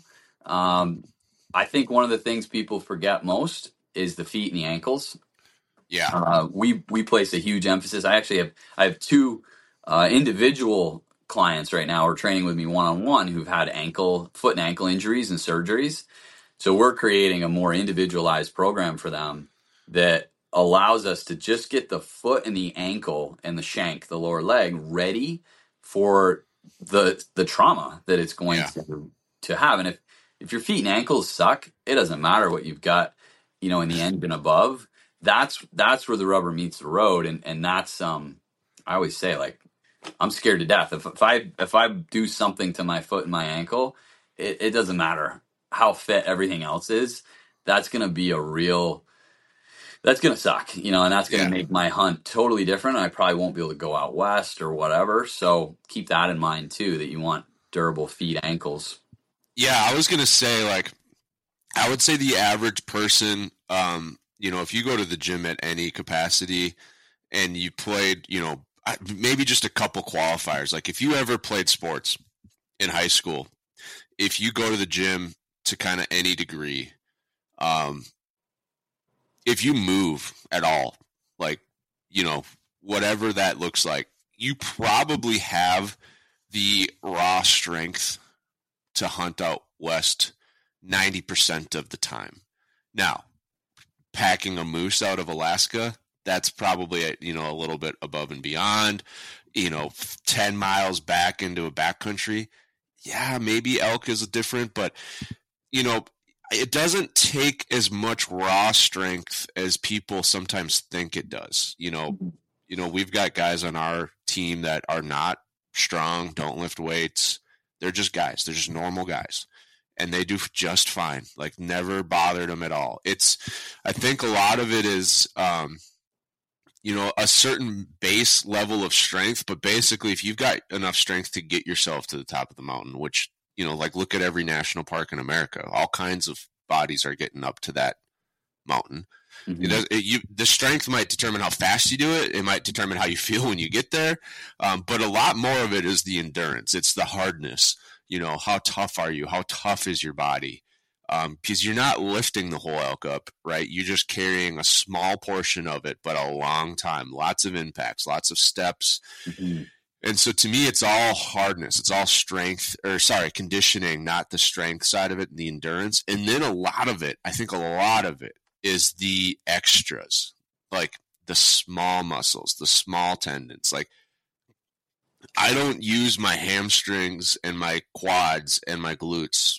Um, I think one of the things people forget most is the feet and the ankles.
Yeah.
Uh, we, we place a huge emphasis. I actually have, I have two uh, individual clients right now who are training with me one-on-one who've had ankle, foot and ankle injuries and surgeries. So we're creating a more individualized program for them that allows us to just get the foot and the ankle and the shank, the lower leg, ready for the the trauma that it's going
Yeah.
to to have. And if if your feet and ankles suck, it doesn't matter what you've got, you know, in the engine above. That's that's where the rubber meets the road, and and that's um I always say, like, I'm scared to death. If if I if I do something to my foot and my ankle, it, it doesn't matter how fit everything else is. That's gonna be a real that's gonna suck, you know, and that's gonna
Yeah.
make my hunt totally different. I probably won't be able to go out west or whatever. So keep that in mind too, that you want durable feet, ankles.
Yeah, I was gonna say, like, I would say the average person, um, you know, if you go to the gym at any capacity and you played, you know, maybe just a couple qualifiers, like if you ever played sports in high school, if you go to the gym to kind of any degree, um, if you move at all, like, you know, whatever that looks like, you probably have the raw strength to hunt out west ninety percent of the time. Now, packing a moose out of Alaska, that's probably, you know, a little bit above and beyond. You know, ten miles back into a backcountry, yeah, maybe elk is different, but, you know, it doesn't take as much raw strength as people sometimes think it does. You know, you know, we've got guys on our team that are not strong, don't lift weights. They're just guys. They're just normal guys. And they do just fine. Like, never bothered them at all. It's, I think a lot of it is, um, you know, a certain base level of strength. But basically, if you've got enough strength to get yourself to the top of the mountain, which, you know, like, look at every national park in America. All kinds of bodies are getting up to that mountain. Mm-hmm. It does, it, you, the strength might determine how fast you do it. It might determine how you feel when you get there. Um, but a lot more of it is the endurance. It's the hardness. You know, how tough are you? How tough is your body? Um, because you're not lifting the whole elk up, right? You're just carrying a small portion of it, but a long time, lots of impacts, lots of steps. Mm-hmm. And so to me, it's all hardness. It's all strength, or sorry, conditioning, not the strength side of it, the endurance. And then a lot of it, I think a lot of it is the extras, like the small muscles, the small tendons. Like, I don't use my hamstrings and my quads and my glutes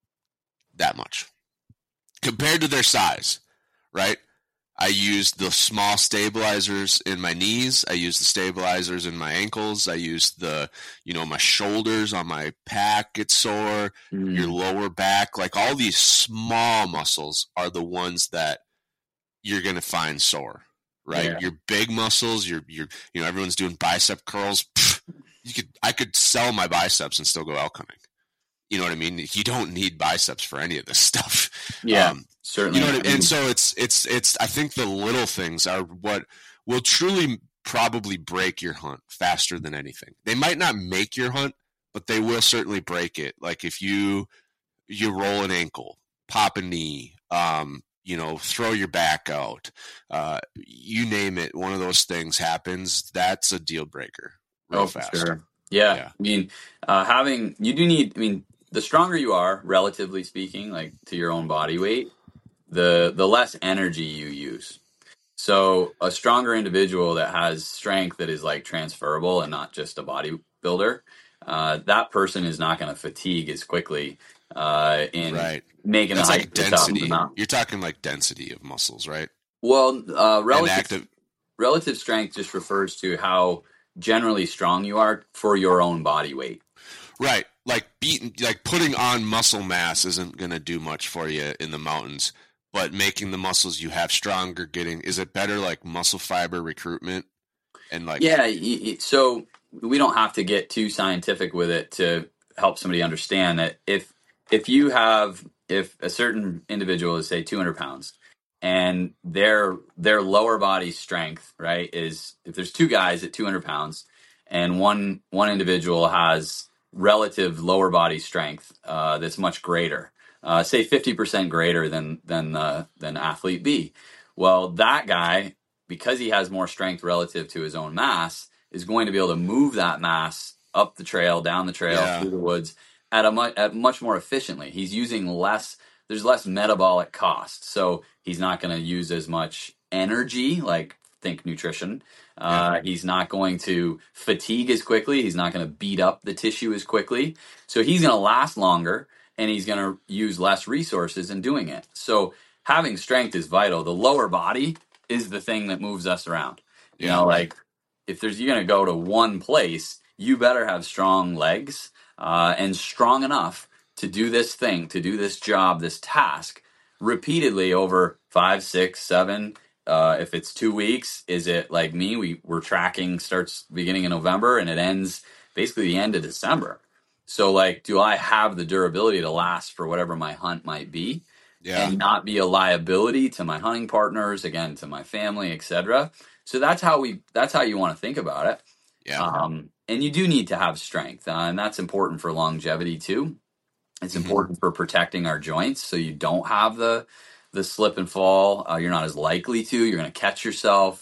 that much compared to their size, right? I use the small stabilizers in my knees. I use the stabilizers in my ankles. I use the, you know, my shoulders on my pack get sore, mm. your lower back. Like, all these small muscles are the ones that you're going to find sore, right? Yeah. Your big muscles, your, your, you know, everyone's doing bicep curls. Pfft, you could, I could sell my biceps and still go elk hunting. You know what I mean? You don't need biceps for any of this stuff.
Yeah, um, certainly.
You know what I mean? And so it's, it's, it's, I think the little things are what will truly probably break your hunt faster than anything. They might not make your hunt, but they will certainly break it. Like, if you, you roll an ankle, pop a knee, um, you know, throw your back out, uh, you name it, one of those things happens, that's a deal breaker real
oh,
fast.
Sure. Yeah.
yeah.
I mean, uh, having, you do need, I mean, the stronger you are, relatively speaking, like to your own body weight, the the less energy you use. So a stronger individual that has strength that is like transferable and not just a bodybuilder, uh, that person is not going to fatigue as quickly uh, in
right.
making
That's
the
like density. You're talking like density of muscles, right?
Well, uh, relative relative strength just refers to how generally strong you are for your own body weight.
Right. Like beating, like putting on muscle mass isn't going to do much for you in the mountains, but making the muscles you have stronger, getting, is it better like muscle fiber recruitment? And like,
yeah. So we don't have to get too scientific with it to help somebody understand that if, if you have, if a certain individual is say two hundred pounds and their, their lower body strength, right, is if there's two guys at two hundred pounds and one, one individual has relative lower body strength uh, that's much greater, uh, say fifty percent greater than than uh, than athlete B. Well, that guy, because he has more strength relative to his own mass, is going to be able to move that mass up the trail, down the trail, yeah. through the woods at a much at much more efficiently. He's using less. There's less metabolic cost, so he's not going to use as much energy, like think nutrition. Uh, yeah. He's not going to fatigue as quickly. He's not going to beat up the tissue as quickly. So he's going to last longer, and he's going to use less resources in doing it. So having strength is vital. The lower body is the thing that moves us around. You yeah. know, like if there's you're going to go to one place, you better have strong legs uh, and strong enough to do this thing, to do this job, this task repeatedly over five, six, seven. Uh, if it's two weeks, is it like me? We we're tracking starts beginning in November and it ends basically the end of December. So like, do I have the durability to last for whatever my hunt might be, yeah. and not be a liability to my hunting partners, again, to my family, et cetera. So that's how we that's how you want to think about it.
Yeah.
Um, and you do need to have strength, uh, and that's important for longevity too. It's mm-hmm. important for protecting our joints, so you don't have the the slip and fall. Uh, you're not as likely to. You're going to catch yourself.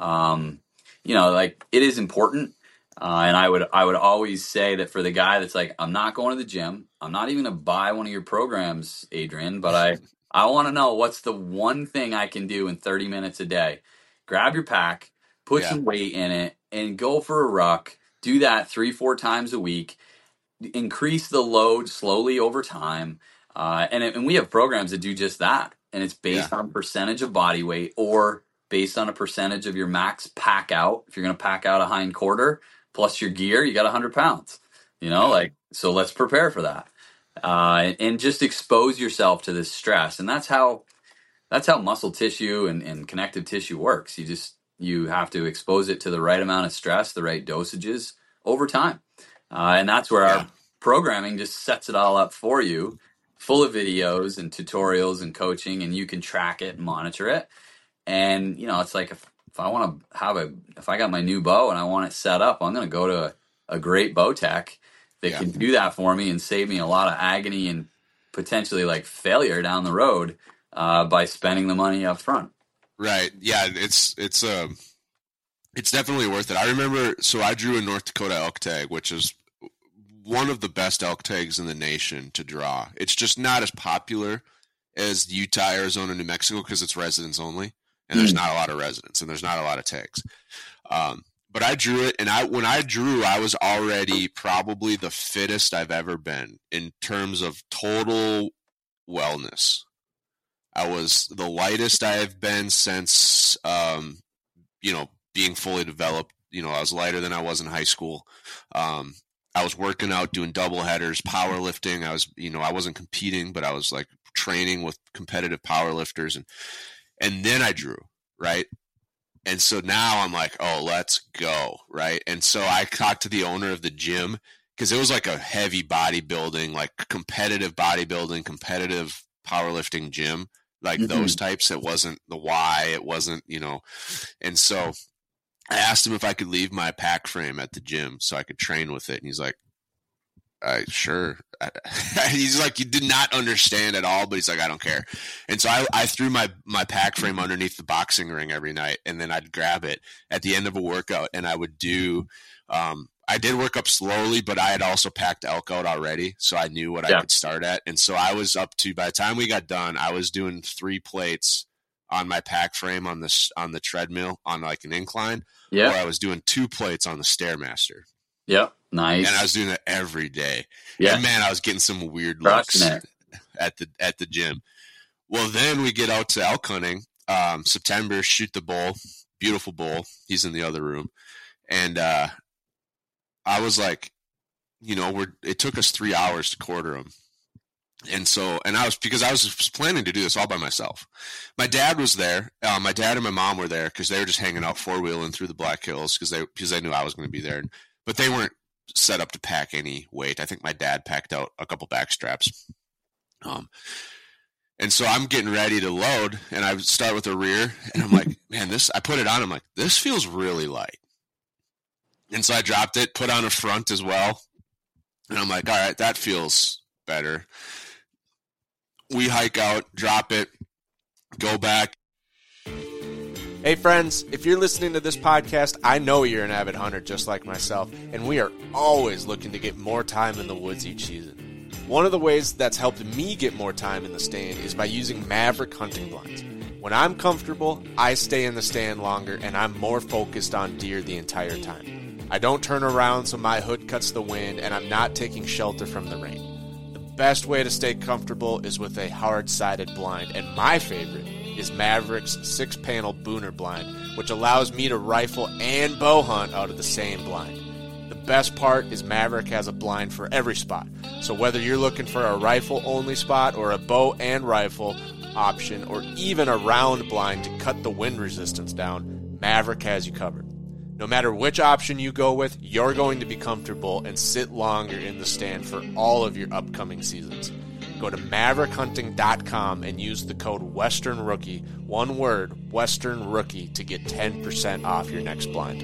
Um, you know, like it is important. Uh, and I would I would always say that for the guy that's like, I'm not going to the gym. I'm not even going to buy one of your programs, Adrian, but I, I want to know what's the one thing I can do in thirty minutes a day. Grab your pack, put yeah. some weight in it, and go for a ruck. Do that three, four times a week. Increase the load slowly over time. Uh, and, it, and we have programs that do just that. And it's based yeah. on percentage of body weight or based on a percentage of your max pack out. If you're going to pack out a hind quarter plus your gear, you got one hundred pounds. You know, yeah. like, so let's prepare for that. Uh, and, and just expose yourself to this stress. And that's how that's how muscle tissue and, and connective tissue works. You just, you have to expose it to the right amount of stress, the right dosages over time. Uh, and that's where yeah. our programming just sets it all up for you, full of videos and tutorials and coaching, and you can track it and monitor it. And, you know, it's like if, if I want to have a, if I got my new bow and I want it set up, I'm going to go to a, a great bow tech that yeah. can do that for me and save me a lot of agony and potentially like failure down the road uh, by spending the money up front.
Right. Yeah. It's, it's, um, it's definitely worth it. I remember, so I drew a North Dakota elk tag, which is one of the best elk tags in the nation to draw. It's just not as popular as Utah, Arizona, New Mexico, because it's residents only, and there's not a lot of residents, and there's not a lot of tags. Um, but I drew it, and I when I drew, I was already probably the fittest I've ever been in terms of total wellness. I was the lightest I have been since, um, you know, being fully developed. You know, I was lighter than I was in high school. Um, I was working out, doing double headers, powerlifting. I was, you know, I wasn't competing, but I was like training with competitive powerlifters, and and then I drew, right? And so now I'm like, oh, let's go, right? And so I talked to the owner of the gym, because it was like a heavy bodybuilding, like competitive bodybuilding, competitive powerlifting gym, like mm-hmm. those types. It wasn't the Y, it wasn't, you know. And so I asked him if I could leave my pack frame at the gym so I could train with it. And he's like, I sure. He's like, you did not understand at all, but he's like, I don't care. And so I, I threw my, my pack frame underneath the boxing ring every night, and then I'd grab it at the end of a workout, and I would do, um, I did work up slowly, but I had also packed elk out already, so I knew what yeah. I could start at. And so I was up to, by the time we got done, I was doing three plates on my pack frame on the, on the treadmill on like an incline, yeah. or I was doing two plates on the Stairmaster.
Yep. Nice.
And I was doing that every day.
Yeah.
And man, I was getting some weird looks at the at the gym. Well, then we get out to elk hunting. Um, September, shoot the bull, beautiful bull. He's in the other room, and uh, I was like, you know, we're. It took us three hours to quarter him, and so, and I was because I was planning to do this all by myself. My dad was there. Uh, my dad and my mom were there because they were just hanging out four wheeling through the Black Hills because they because they knew I was going to be there, but they weren't set up to pack any weight. I think my dad packed out a couple back straps. Um, and so I'm getting ready to load, and I start with the rear, and I'm like, man, this, I put it on. I'm like, this feels really light. And so I dropped it, put on a front as well. And I'm like, all right, that feels better. We hike out, drop it, go back.
Hey friends, if you're listening to this podcast, I know you're an avid hunter just like myself, and we are always looking to get more time in the woods each season. One of the ways that's helped me get more time in the stand is by using Maverick hunting blinds. When I'm comfortable, I stay in the stand longer, and I'm more focused on deer the entire time. I don't turn around so my hood cuts the wind, and I'm not taking shelter from the rain. The best way to stay comfortable is with a hard-sided blind, and my favorite is Maverick's six-panel Booner blind, which allows me to rifle and bow hunt out of the same blind. The best part is Maverick has a blind for every spot, so whether you're looking for a rifle-only spot or a bow and rifle option, or even a round blind to cut the wind resistance down, Maverick has you covered. No matter which option you go with, you're going to be comfortable and sit longer in the stand for all of your upcoming seasons. Go to maverick hunting dot com and use the code Western Rookie, one word, Western Rookie, to get ten percent off your next blind.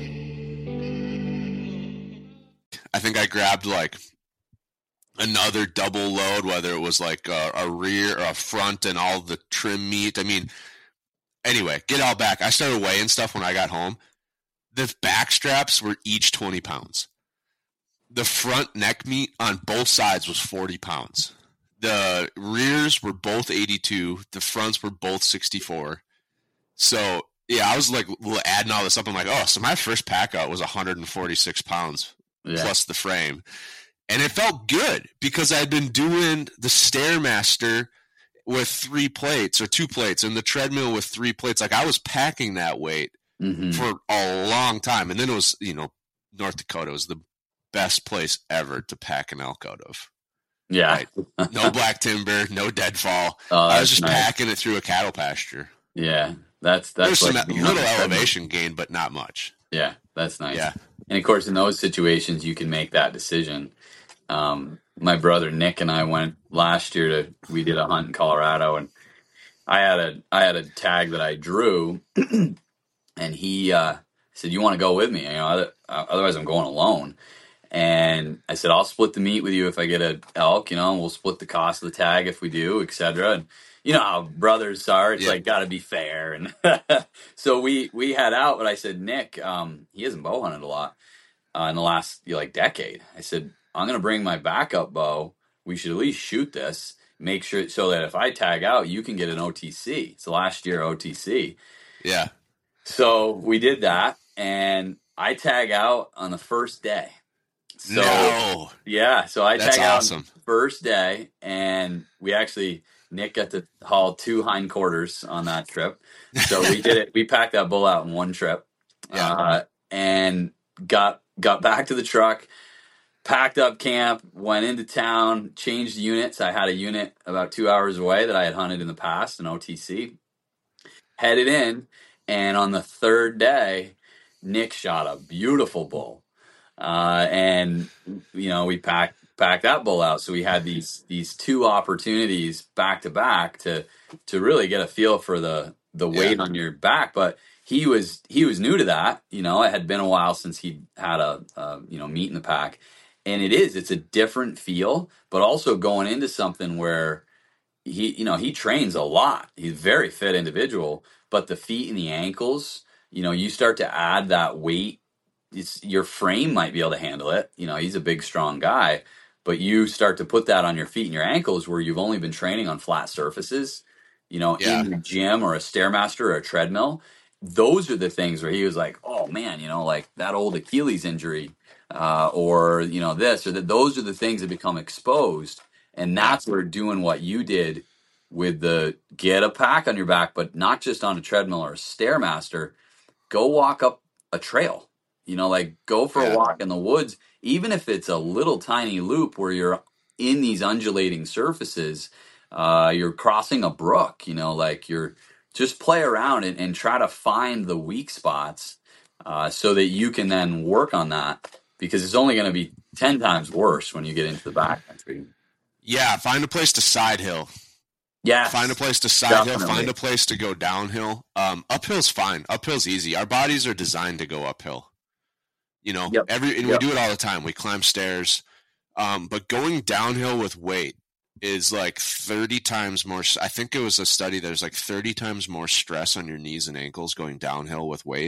I think I grabbed like another double load, whether it was like a, a rear or a front and all the trim meat. I mean, anyway, get all back. I started weighing stuff when I got home. The back straps were each twenty pounds. The front neck meat on both sides was forty pounds. The rears were both eighty-two. The fronts were both sixty-four. So, yeah, I was like adding all this up. I'm like, oh, so my first pack out was one hundred forty-six pounds yeah. plus the frame. And it felt good because I'd been doing the Stairmaster with three plates or two plates and the treadmill with three plates. Like I was packing that weight mm-hmm. for a long time. And then it was, you know, North Dakota was the best place ever to pack an elk out of.
Yeah.
Right? No black timber, no deadfall. Oh, I was just nice. packing it through a cattle pasture.
Yeah. That's, that's
There's like some little elevation gain, but not much.
Yeah. That's nice.
Yeah.
And of course, in those situations, you can make that decision. Um, my brother Nick and I went last year to, we did a hunt in Colorado, and I had a, I had a tag that I drew and he, uh, said, you want to go with me? You know, otherwise I'm going alone. And I said, I'll split the meat with you if I get a elk, you know, and we'll split the cost of the tag if we do, et cetera. And you know how brothers are. It's
Yeah.
like, got to be fair. And so we we had out, but I said, Nick, um, he hasn't bow hunted a lot uh, in the last you know, like decade. I said, I'm going to bring my backup bow. We should at least shoot this. Make sure so that if I tag out, you can get an O T C. It's the last year O T C.
Yeah.
So we did that, and I tag out on the first day. So,
no.
Yeah, so I
That's
tag out
awesome.
on the first day, and we actually, Nick got to haul two hindquarters on that trip. So we did it. We packed that bull out in one trip,
Yeah.
uh, and got got back to the truck, packed up camp, went into town, changed units. I had a unit about two hours away that I had hunted in the past, an O T C. Headed in, and on the third day, Nick shot a beautiful bull. Uh, and you know, we packed packed that bull out. So we had these these two opportunities back to back to to really get a feel for the the weight
Yeah.
on your back. But he was he was new to that. You know, it had been a while since he had a, a you know meat in the pack, and it is it's a different feel. But also going into something where he you know he trains a lot. He's a very fit individual, but the feet and the ankles, you know, you start to add that weight. It's, your frame might be able to handle it. You know, he's a big, strong guy, but you start to put that on your feet and your ankles where you've only been training on flat surfaces, you know,
Yeah.
in the gym or a Stairmaster or a treadmill. Those are the things where he was like, oh man, you know, like that old Achilles injury, uh, or, you know, this or that. Those are the things that become exposed. And that's where doing what you did with the get a pack on your back, but not just on a treadmill or a Stairmaster, go walk up a trail. You know, like go for
Yeah.
a walk in the woods, even if it's a little tiny loop where you're in these undulating surfaces, uh, you're crossing a brook, you know, like you're just play around and, and try to find the weak spots uh, so that you can then work on that, because it's only going to be ten times worse when you get into the backcountry.
Yeah. Find a place to side hill.
Yeah.
Find a place to side hill.
Definitely.
Find a place to go downhill. Um, uphill's fine. Uphill's easy. Our bodies are designed to go uphill. You know,
Yep.
every and
Yep.
we do it all the time. We climb stairs, um, but going downhill with weight is like thirty times more. I think it was a study. There's like thirty times more stress on your knees and ankles going downhill with weight.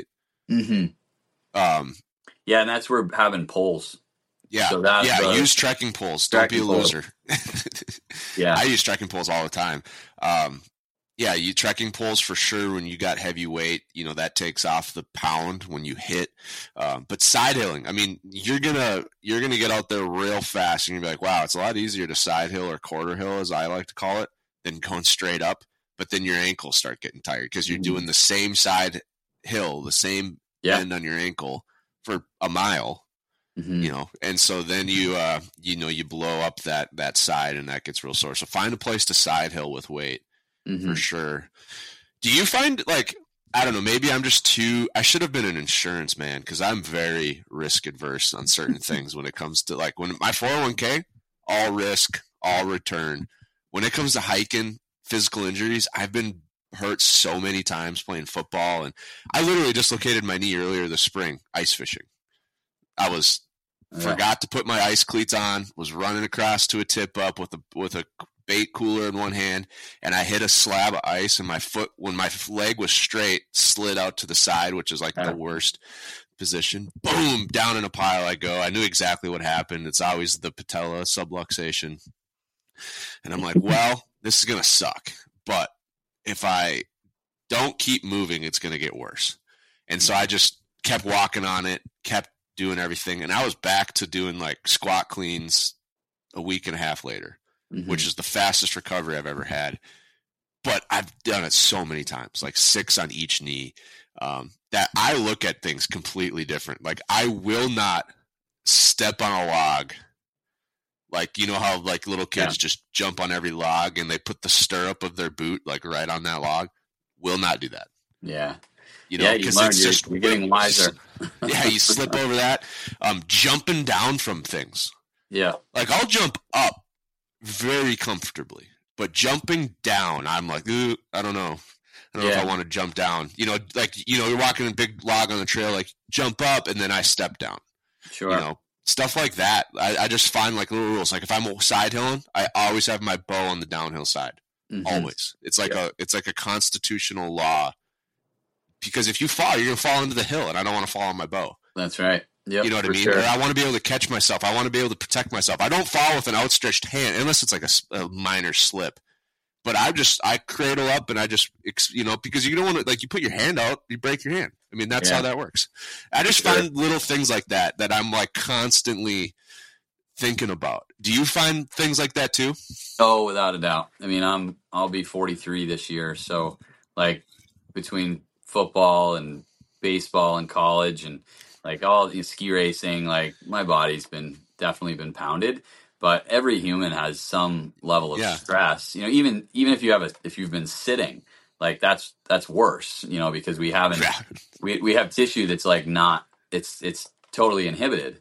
Mm-hmm.
Um,
Yeah, and that's where having poles.
yeah,
So that's
yeah.
the-
Use trekking poles. Don't be a
Trekking poles.
loser.
Yeah.
I use trekking poles all the time. Um, yeah, you trekking poles for sure. When you got heavy weight, you know that takes off the pound when you hit. Um, but side hilling, I mean, you're gonna you're gonna get out there real fast, and you're gonna be like, wow, it's a lot easier to side hill or quarter hill, as I like to call it, than going straight up. But then your ankles start getting tired because you're
Mhm.
doing the same side hill, the same
Yeah.
bend on your ankle for a mile.
Mhm.
You know, and so then you, uh, you know, you blow up that, that side and that gets real sore. So find a place to side hill with weight
Mhm.
for sure. Do you find like, I don't know, maybe I'm just too, I should have been an insurance man because I'm very risk adverse on certain things when it comes to like when my four oh one k, all risk, all return. When it comes to hiking, physical injuries, I've been hurt so many times playing football. And I literally dislocated my knee earlier this spring, ice fishing. I was,
Yeah.
forgot to put my ice cleats on, was running across to a tip up with a with a bait cooler in one hand, and I hit a slab of ice, and my foot, when my leg was straight, slid out to the side, which is like
Yeah.
the worst position. Boom, down in a pile I go. I knew exactly what happened. It's always the patella subluxation. And I'm like, well, this is going to suck. But if I don't keep moving, it's going to get worse. And so I just kept walking on it, kept doing everything. And I was back to doing like squat cleans a week and a half later,
Mhm.
which is the fastest recovery I've ever had. But I've done it so many times, like six on each knee, um, that I look at things completely different. Like I will not step on a log. Like, you know how like little kids
Yeah.
just jump on every log and they put the stirrup of their boot like right on that log? Will not do that.
Yeah.
You know,
Yeah, you
because
learn.
it's
You're,
just
you're getting wiser.
yeah, you slip over that. Um, jumping down from things.
Yeah.
Like I'll jump up very comfortably, but jumping down, I'm like, ooh, I don't know. I don't know if
Yeah.
I want to jump down. You know, like, you know, you're walking a big log on the trail, like jump up and then I step down.
Sure.
You know, stuff like that. I, I just find like little rules. Like if I'm side hilling, I always have my bow on the downhill side. Mm-hmm. Always. It's like yeah. a it's like a constitutional law. Because if you fall, you're gonna fall into the hill, and I don't want to fall on my bow.
That's right. Yep,
you know what I mean?
Sure.
Or I want to be able to catch myself. I want to be able to protect myself. I don't fall with an outstretched hand unless it's like a, a minor slip. But I just I cradle up and I just you know because you don't want to like you put your hand out, you break your hand. I mean that's yeah. how that works. I just sure. find little things like that that I'm like constantly thinking about. Do you find things like that too?
Oh, without a doubt. I mean, I'm I'll be forty-three this year, so like between football and baseball and college and like all you know, ski racing, like my body's been definitely been pounded. But every human has some level of yeah. stress. You know, even even if you have a if you've been sitting, like that's that's worse. You know, because we haven't yeah. we we have tissue that's like not it's it's totally inhibited.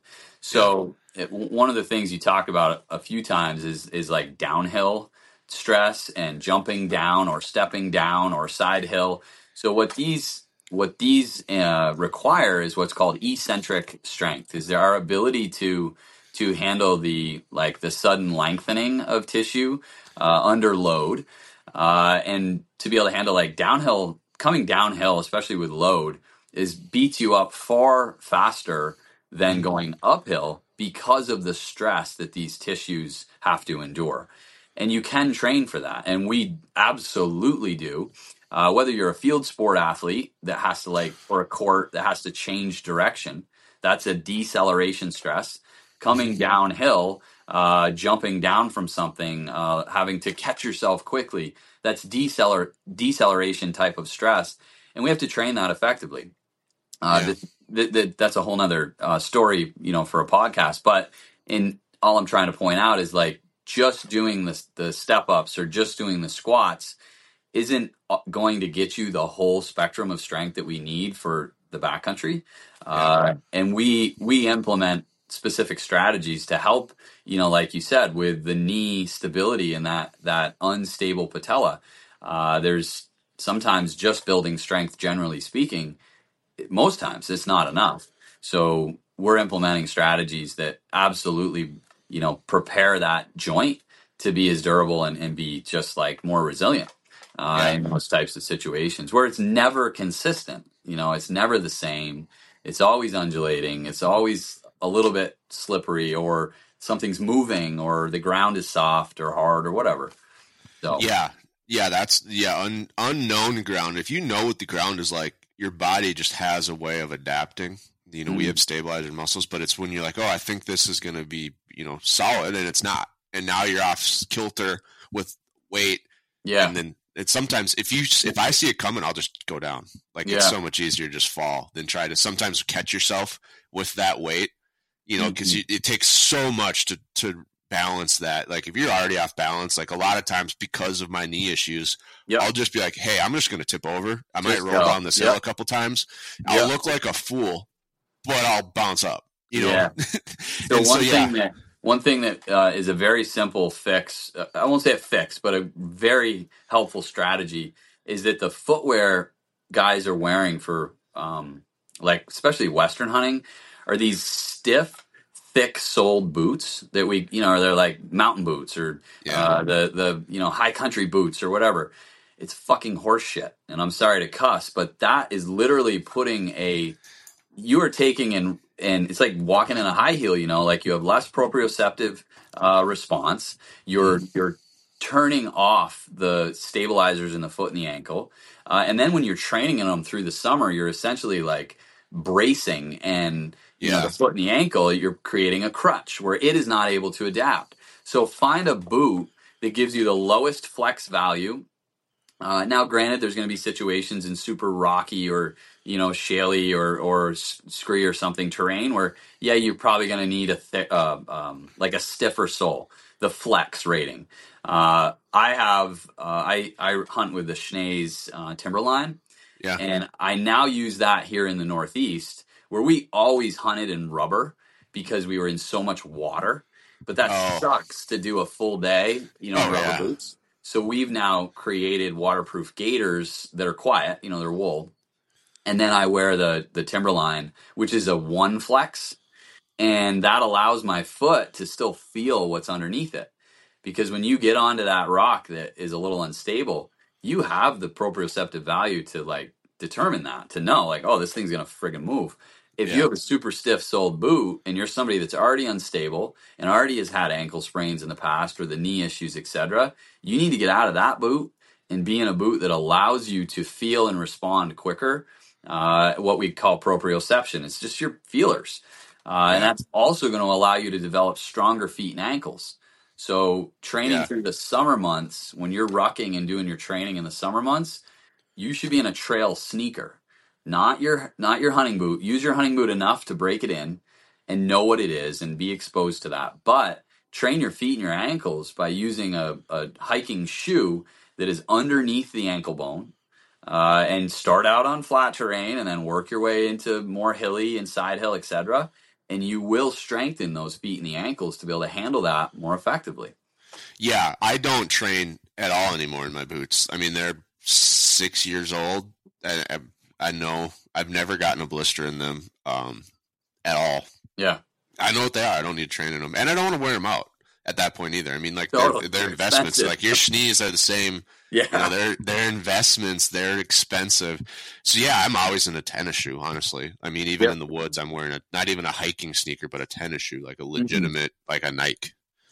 So yeah. it, one of the things you talk about a few times is is like downhill stress and jumping down or stepping down or side hill. So what these what these uh, require is what's called eccentric strength. Is there our ability to to handle the like the sudden lengthening of tissue uh, under load, uh, and to be able to handle like downhill, coming downhill, especially with load, is beats you up far faster than going uphill because of the stress that these tissues have to endure. And you can train for that, and we absolutely do. Uh, whether you're a field sport athlete that has to like, or a court that has to change direction, that's a deceleration stress. Coming downhill, uh, jumping down from something, uh, having to catch yourself quickly, that's deceler- deceleration type of stress. And we have to train that effectively. Uh, yeah. th- th- th- that's a whole nother uh, story, you know, for a podcast. But in all I'm trying to point out is like just doing the, the step ups or just doing the squats isn't going to get you the whole spectrum of strength that we need for the backcountry. Uh, yeah. And we we implement specific strategies to help, you know, like you said, with the knee stability and that that unstable patella. Uh, there's sometimes just building strength, generally speaking, most times it's not enough. So we're implementing strategies that absolutely, you know, prepare that joint to be as durable and, and be just like more resilient uh, yeah. in those types of situations where it's never consistent. You know, it's never the same. It's always undulating. It's always a little bit slippery, or something's moving, or the ground is soft or hard or whatever. So
yeah, yeah, that's yeah un, unknown ground. If you know what the ground is like, your body just has a way of adapting. You know, mm-hmm. we have stabilizer muscles, but it's when you're like, oh, I think this is going to be, you know, solid, and it's not, and now you're off kilter with weight.
Yeah,
and then it's sometimes if you if I see it coming, I'll just go down. Like yeah. it's so much easier to just fall than try to sometimes catch yourself with that weight. You know, because mm-hmm. it takes so much to, to balance that. Like, if you're already off balance, like a lot of times because of my knee issues, yep. I'll just be like, hey, I'm just going to tip over. I just might roll go. down this yep. hill a couple times. I'll yep. look like a fool, but I'll bounce up. You know?
Yeah. so, one, so yeah. thing that, one thing that uh, is a very simple fix, uh, I won't say a fix, but a very helpful strategy is that the footwear guys are wearing for, um, like, especially Western hunting, are these stiff, thick-soled boots that we, you know, they're like mountain boots or yeah. uh, the the you know high country boots or whatever. It's fucking horse shit, and I'm sorry to cuss, but that is literally putting a you are taking and and it's like walking in a high heel. You know, like you have less proprioceptive uh, response. You're mm. you're turning off the stabilizers in the foot and the ankle, uh, and then when you're training in them through the summer, you're essentially like bracing and you yeah. know, the foot and the ankle, you're creating a crutch where it is not able to adapt. So find a boot that gives you the lowest flex value. Uh, now, granted, there's going to be situations in super rocky or, you know, shaly or, or scree or something terrain where, yeah, you're probably going to need a th- uh, um, like a stiffer sole, the flex rating. Uh, I have, uh, I, I hunt with the Schnee's uh, Timberline.
Yeah.
And I now use that here in the Northeast, where we always hunted in rubber because we were in so much water. But that oh. sucks to do a full day, you know, oh, rubber yeah. boots. So we've now created waterproof gaiters that are quiet, you know, they're wool. And then I wear the the Timberline, which is a one flex. And that allows my foot to still feel what's underneath it. Because when you get onto that rock that is a little unstable, you have the proprioceptive value to like determine that, to know like, oh, this thing's going to friggin' move. If yeah. you have a super stiff soled boot and you're somebody that's already unstable and already has had ankle sprains in the past or the knee issues, et cetera, you need to get out of that boot and be in a boot that allows you to feel and respond quicker. Uh, what we call proprioception. It's just your feelers. Uh, and that's also going to allow you to develop stronger feet and ankles. So training yeah. through the summer months, when you're rucking and doing your training in the summer months, you should be in a trail sneaker, not your not your hunting boot. Use your hunting boot enough to break it in and know what it is and be exposed to that. But train your feet and your ankles by using a, a hiking shoe that is underneath the ankle bone. Uh, and start out on flat terrain and then work your way into more hilly and side hill, et cetera. And you will strengthen those feet and the ankles to be able to handle that more effectively.
Yeah, I don't train at all anymore in my boots. I mean, they're six years old. I, I, I know I've never gotten a blister in them um, at all.
Yeah.
I know what they are. I don't need to train in them. And I don't want to wear them out at that point either. I mean, like,
totally.
they're, they're investments. Like, your knees are the same.
Yeah.
You know, they're, they're investments. They're expensive. So, yeah, I'm always in a tennis shoe, honestly. I mean, even yeah. in the woods, I'm wearing a not even a hiking sneaker, but a tennis shoe, like a legitimate, mm-hmm. like a Nike.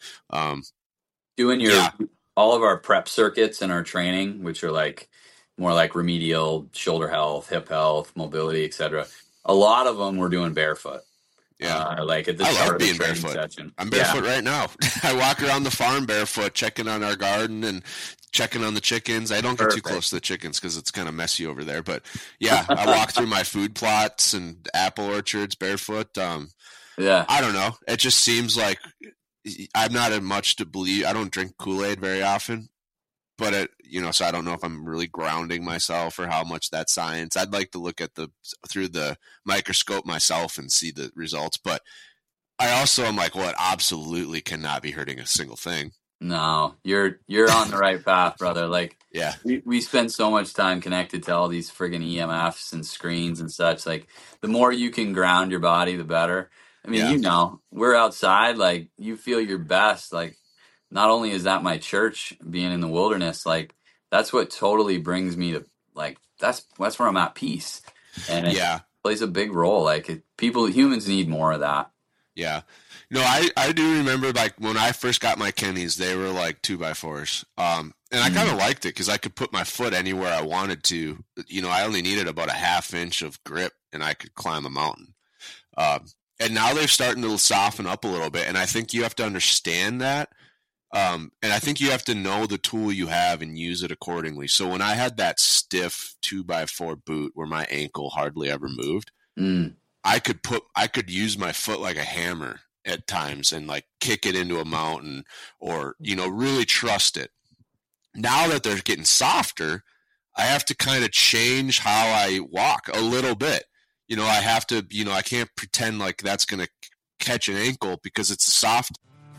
Um,
Doing your
yeah.
all of our prep circuits and our training, which are like more like remedial, shoulder health, hip health, mobility, et cetera. A lot of them we're doing barefoot.
Yeah,
uh, like at the
I
start
love
of the
being
training
barefoot.
session.
I'm barefoot
yeah.
right now. I walk around the farm barefoot, checking on our garden and checking on the chickens. I don't get
Perfect.
too close to the chickens because it's kind of messy over there. But yeah, I walk through my food plots and apple orchards barefoot. Um,
yeah,
I don't know. It just seems like I'm not as much to believe. I don't drink Kool-Aid very often. But it, you know, so I don't know if I'm really grounding myself or how much that's science. I'd like to look at the through the microscope myself and see the results. But I also am like, well, it absolutely cannot be hurting a single thing.
No, you're you're on the right path, brother. Like,
yeah,
we, we spend so much time connected to all these friggin' E M Fs and screens and such. Like, the more you can ground your body, the better. I mean,
yeah.
you know, we're outside. Like, you feel your best. Like, not only is that my church, being in the wilderness, like that's what totally brings me to like that's that's where I'm at peace, and it
yeah.
plays a big role. Like it, people, humans need more of that.
Yeah, no, I I do remember like when I first got my Kennys, they were like two by fours, um, and I kind of mm. liked it because I could put my foot anywhere I wanted to. You know, I only needed about a half inch of grip, and I could climb a mountain. Um, and now they're starting to soften up a little bit, and I think you have to understand that. Um, and I think you have to know the tool you have and use it accordingly. So when I had that stiff two by four boot where my ankle hardly ever moved,
mm.
I could put, I could use my foot like a hammer at times and like kick it into a mountain or, you know, really trust it. Now that they're getting softer, I have to kind of change how I walk a little bit. You know, I have to, you know, I can't pretend like that's going to catch an ankle because it's a soft.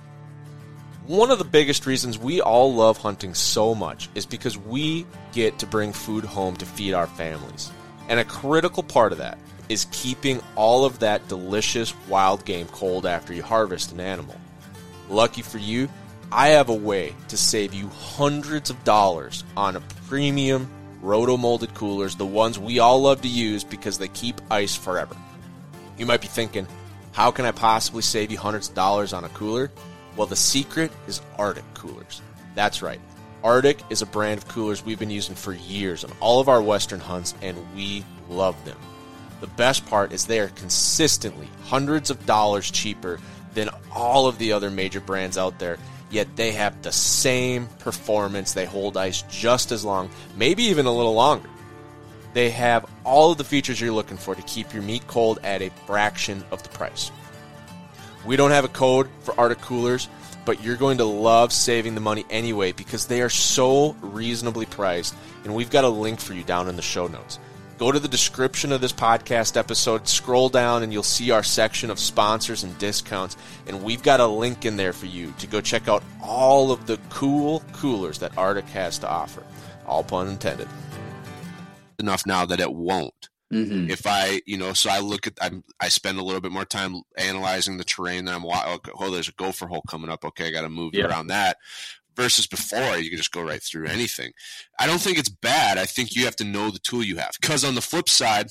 One of the biggest reasons we all love hunting so much is because we get to bring food home to feed our families. And a critical part of that is keeping all of that delicious wild game cold after you harvest an animal. Lucky for you, I have a way to save you hundreds of dollars on a premium roto-molded coolers, the ones we all love to use because they keep ice forever. You might be thinking, how can I possibly save you hundreds of dollars on a cooler? Well, the secret is Arctic coolers. That's right. Arctic is a brand of coolers we've been using for years on all of our Western hunts, and we love them. The best part is they are consistently hundreds of dollars cheaper than all of the other major brands out there, yet they have the same performance. They hold ice just as long, maybe even a little longer. They have all of the features you're looking for to keep your meat cold at a fraction of the price. We don't have a code for Arctic coolers, but you're going to love saving the money anyway because they are so reasonably priced, and we've got a link for you down in the show notes. Go to the description of this podcast episode, scroll down, and you'll see our section of sponsors and discounts, and we've got a link in there for you to go check out all of the cool coolers that Arctic has to offer. All pun intended.
Enough now that it won't. Mm-hmm. If I, you know, so I look at, I'm, I spend a little bit more time analyzing the terrain. Then I'm, okay, oh, there's a gopher hole coming up. Okay, I got to move yeah. around that. Versus before, you can just go right through anything. I don't think it's bad. I think you have to know the tool you have. Because on the flip side,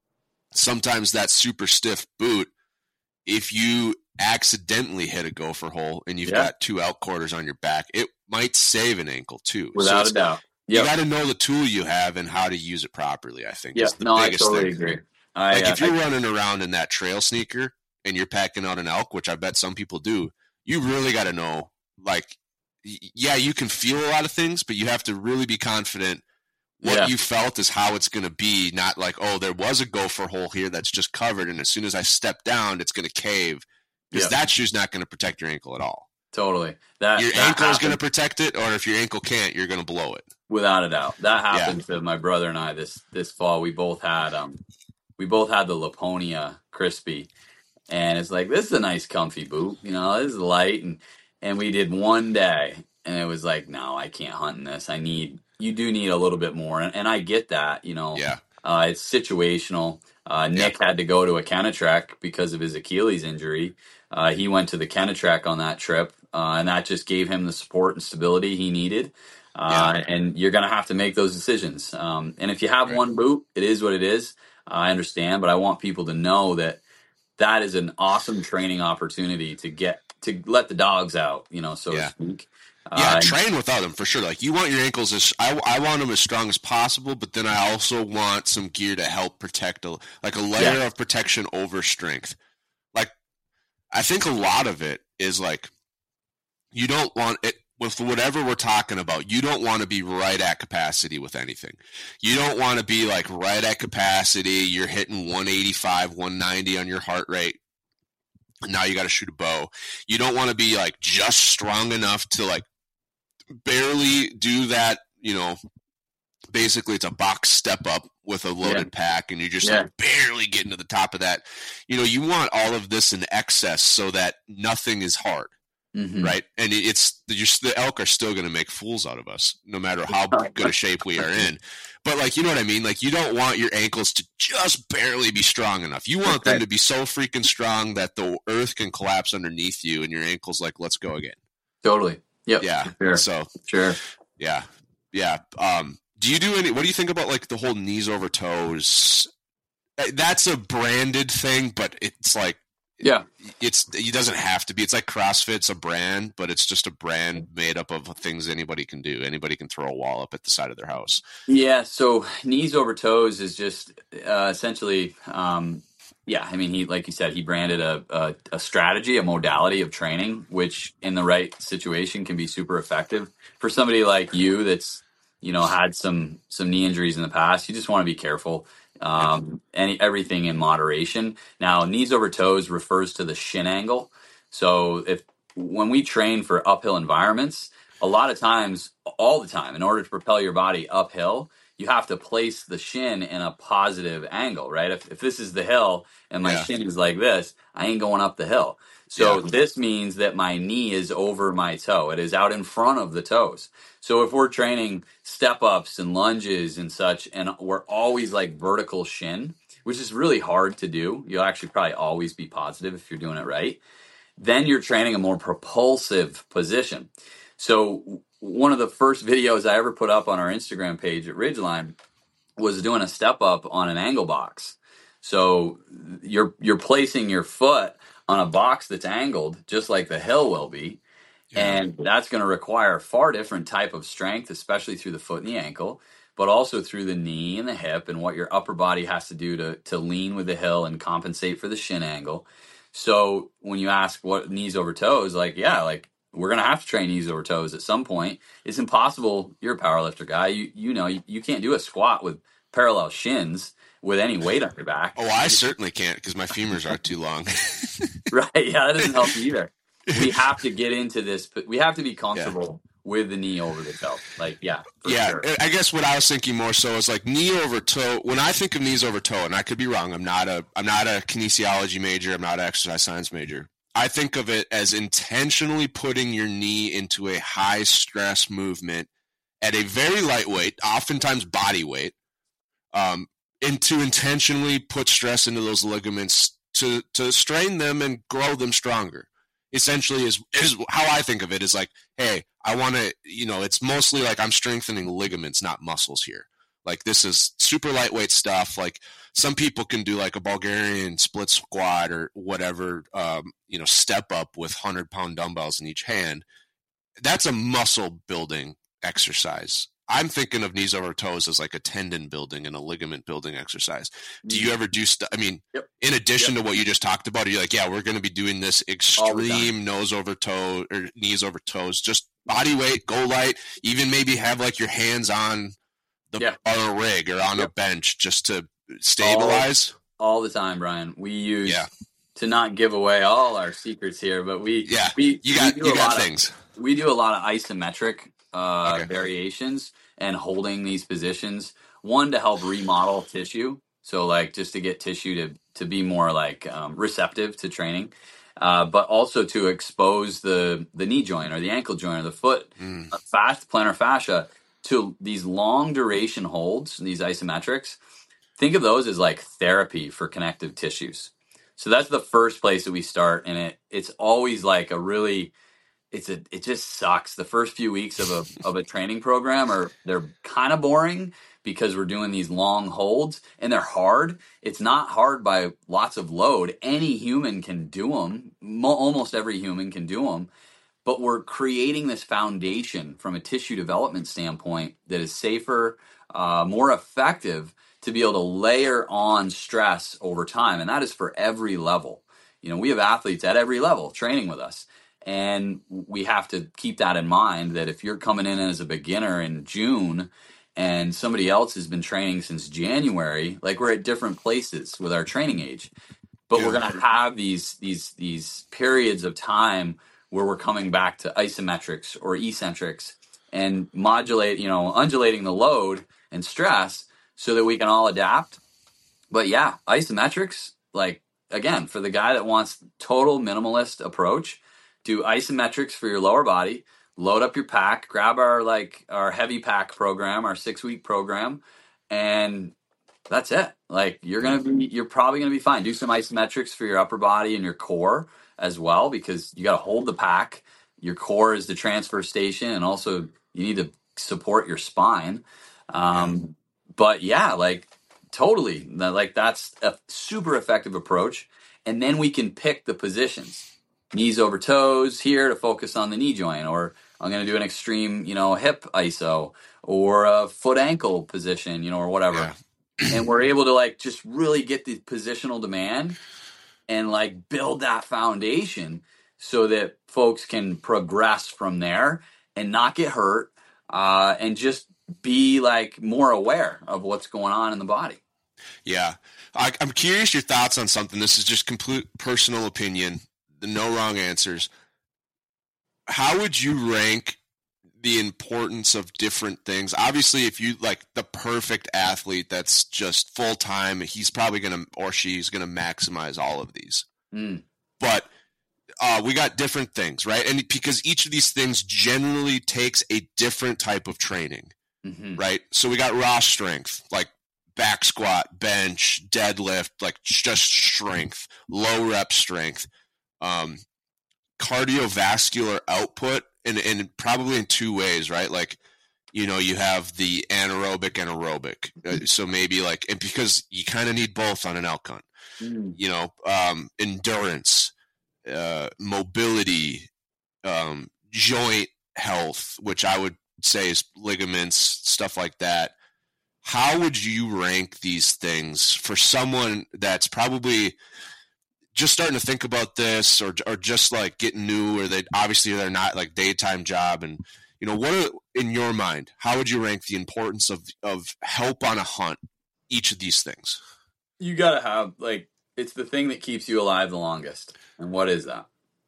sometimes that super stiff boot, if you accidentally hit a gopher hole and you've yeah. got two elk quarters on your back, it might save an ankle too.
Without
so
a doubt.
Yep. You got to know the tool you have and how to use it properly, I think.
Yeah,
is the
no,
biggest
I totally
thing.
agree. I,
like
uh,
if you're
I,
running around in that trail sneaker and you're packing out an elk, which I bet some people do, you really got to know, like, yeah, you can feel a lot of things, but you have to really be confident what yeah. you felt is how it's going to be, not like, oh, there was a gopher hole here that's just covered, and as soon as I step down, it's going to cave. Because yep. that shoe's not going to protect your ankle at all.
Totally. That
Your
that
ankle is going to protect it, or if your ankle can't, you're going to blow it.
Without a doubt. That happened yeah. to my brother and I this this fall. We both had um we both had the Laponia Crispy. And it's like, this is a nice comfy boot. You know, this is light. And and we did one day, and it was like, no, I can't hunt in this. I need, you do need a little bit more. And, and I get that, you know.
Yeah.
Uh, it's situational. Uh, Nick yeah. had to go to a Kenetrek because of his Achilles injury. Uh, he went to the Kenetrek on that trip, uh, and that just gave him the support and stability he needed. Uh, yeah. And you're going to have to make those decisions. Um, and if you have right. one boot, it is what it is. Uh, I understand, but I want people to know that that is an awesome training opportunity to get to let the dogs out, you know, so
yeah.
to speak.
Yeah,
uh,
train without them for sure. Like you want your ankles as I, I want them as strong as possible, but then I also want some gear to help protect a, like a layer yeah. of protection over strength. Like I think a lot of it is like you don't want it with whatever we're talking about. You don't want to be right at capacity with anything. You don't want to be like right at capacity. You're hitting one eighty-five, one ninety on your heart rate. Now you got to shoot a bow. You don't want to be like just strong enough to like barely do that, you know, basically it's a box step up with a loaded yeah. pack and you're just yeah. like barely getting to the top of that. You know, you want all of this in excess so that nothing is hard, mm-hmm. right? And it's the elk are still going to make fools out of us no matter how good a shape we are in. But like, you know what I mean? Like you don't want your ankles to just barely be strong enough. You want okay. them to be so freaking strong that the earth can collapse underneath you and your ankle's like, let's go again.
Totally. Yep.
Yeah.
Sure.
So
sure.
Yeah. Yeah. Um, do you do any, what do you think about like the whole knees over toes? That's a branded thing, but it's like,
yeah,
it's, it doesn't have to be. It's like CrossFit's a brand, but it's just a brand made up of things anybody can do. Anybody can throw a wall up at the side of their house.
Yeah. So knees over toes is just uh, essentially, um, yeah, I mean, he, like you said, he branded a, a, a strategy, a modality of training, which in the right situation can be super effective. For somebody like you that's, you know, had some some knee injuries in the past, you just want to be careful. Um, any everything in moderation. Now, knees over toes refers to the shin angle. So if when we train for uphill environments, a lot of times, all the time, in order to propel your body uphill, you have to place the shin in a positive angle, right? If, if this is the hill and my yeah. shin is like this, I ain't going up the hill. So yeah. this means that my knee is over my toe. It is out in front of the toes. So if we're training step-ups and lunges and such, and we're always like vertical shin, which is really hard to do. You'll actually probably always be positive if you're doing it right. Then you're training a more propulsive position. So one of the first videos I ever put up on our Instagram page at Ridgeline was doing a step up on an angle box. So you're you're placing your foot on a box that's angled just like the hill will be. Yeah. And that's going to require a far different type of strength, especially through the foot and the ankle, but also through the knee and the hip and what your upper body has to do to, to lean with the hill and compensate for the shin angle. So when you ask what knees over toes, like, yeah, like, we're going to have to train knees over toes at some point. It's impossible. You're a powerlifter guy. You you know, you, you can't do a squat with parallel shins with any weight on your back.
Oh, I certainly can't because my femurs are too long.
Right. Yeah, that doesn't help you either. We have to get into this, but we have to be comfortable yeah. with the knee over the toe. Like, yeah.
Yeah.
Sure.
I guess what I was thinking more so is like knee over toe. When I think of knees over toe, and I could be wrong, I'm not a I'm not a kinesiology major. I'm not an exercise science major. I think of it as intentionally putting your knee into a high stress movement at a very light weight, oftentimes body weight, um, and to intentionally put stress into those ligaments to to strain them and grow them stronger. Essentially is is how I think of it, is like, hey, I want to, you know, it's mostly like I'm strengthening ligaments, not muscles here. Like, this is super lightweight stuff. Like, some people can do like a Bulgarian split squat or whatever, um, you know, step up with one hundred pound dumbbells in each hand. That's a muscle building exercise. I'm thinking of knees over toes as like a tendon building and a ligament building exercise. Do you ever do stuff? I mean,
yep.
in addition
yep.
to what you just talked about, are you like, yeah, we're going to be doing this extreme nose over toe or knees over toes, just body weight, go light, even maybe have like your hands on the
yeah.
on a rig or on yep. a bench just to stabilize?
All, all the time, Brian. We use,
yeah.
to not give away all our secrets here, but we,
yeah,
we,
you got,
we do
you
a
got
lot
things.
Of, we do a lot of isometric uh,
okay.
variations and holding these positions, one to help remodel tissue. So like just to get tissue to, to be more like um, receptive to training, uh, but also to expose the, the knee joint or the ankle joint or the foot,
mm.
uh, fast plantar fascia to these long duration holds, these isometrics. Think of those as like therapy for connective tissues. So that's the first place that we start. And it it's always like a really, it's a, it just sucks. The first few weeks of a, of a training program are, they're kind of boring because we're doing these long holds and they're hard. It's not hard by lots of load. Any human can do them. Mo- almost every human can do them. But we're creating this foundation from a tissue development standpoint that is safer, uh, more effective to be able to layer on stress over time. And that is for every level. You know, we have athletes at every level training with us. And we have to keep that in mind, that if you're coming in as a beginner in June and somebody else has been training since January, like, we're at different places with our training age. But yeah. we're going to have these these these periods of time where we're coming back to isometrics or eccentrics and modulate, you know, undulating the load and stress so that we can all adapt. But yeah, isometrics, like, again, for the guy that wants total minimalist approach, do isometrics for your lower body, load up your pack, grab our like our heavy pack program, our six week program, and that's it. Like, you're going to be, you're probably going to be fine. Do some isometrics for your upper body and your core as well, because you got to hold the pack. Your core is the transfer station, and also you need to support your spine. Um, but yeah, like, totally, like, that's a super effective approach. And then we can pick the positions. Knees over toes here to focus on the knee joint, or I'm going to do an extreme, you know, hip iso, or a foot ankle position, you know, or whatever.
Yeah.
And we're able to like just really get the positional demand and like build that foundation so that folks can progress from there and not get hurt, uh, and just be like more aware of what's going on in the body.
Yeah. I, I'm curious your thoughts on something. This is just complete personal opinion. No wrong answers. How would you rank the importance of different things? Obviously, if you like the perfect athlete that's just full time, he's probably going to, or she's going to maximize all of these.
Mm.
But uh, we got different things, right? And because each of these things generally takes a different type of training,
mm-hmm.
right? So we got raw strength, like back squat, bench, deadlift, like just strength, low rep strength. Um, cardiovascular output, and, and probably in two ways, right? Like, you know, you have the anaerobic and aerobic. Uh, so maybe like, and because you kind of need both on an elk hunt,
mm.
you know, um, endurance, uh, mobility, um, joint health, which I would say is ligaments, stuff like that. How would you rank these things for someone that's probably just starting to think about this, or or just like getting new, or they obviously they're not like daytime job, and you know, what are, in your mind, how would you rank the importance of of help on a hunt, each of these things?
You gotta have, like, it's the thing that keeps you alive the longest. And what is that?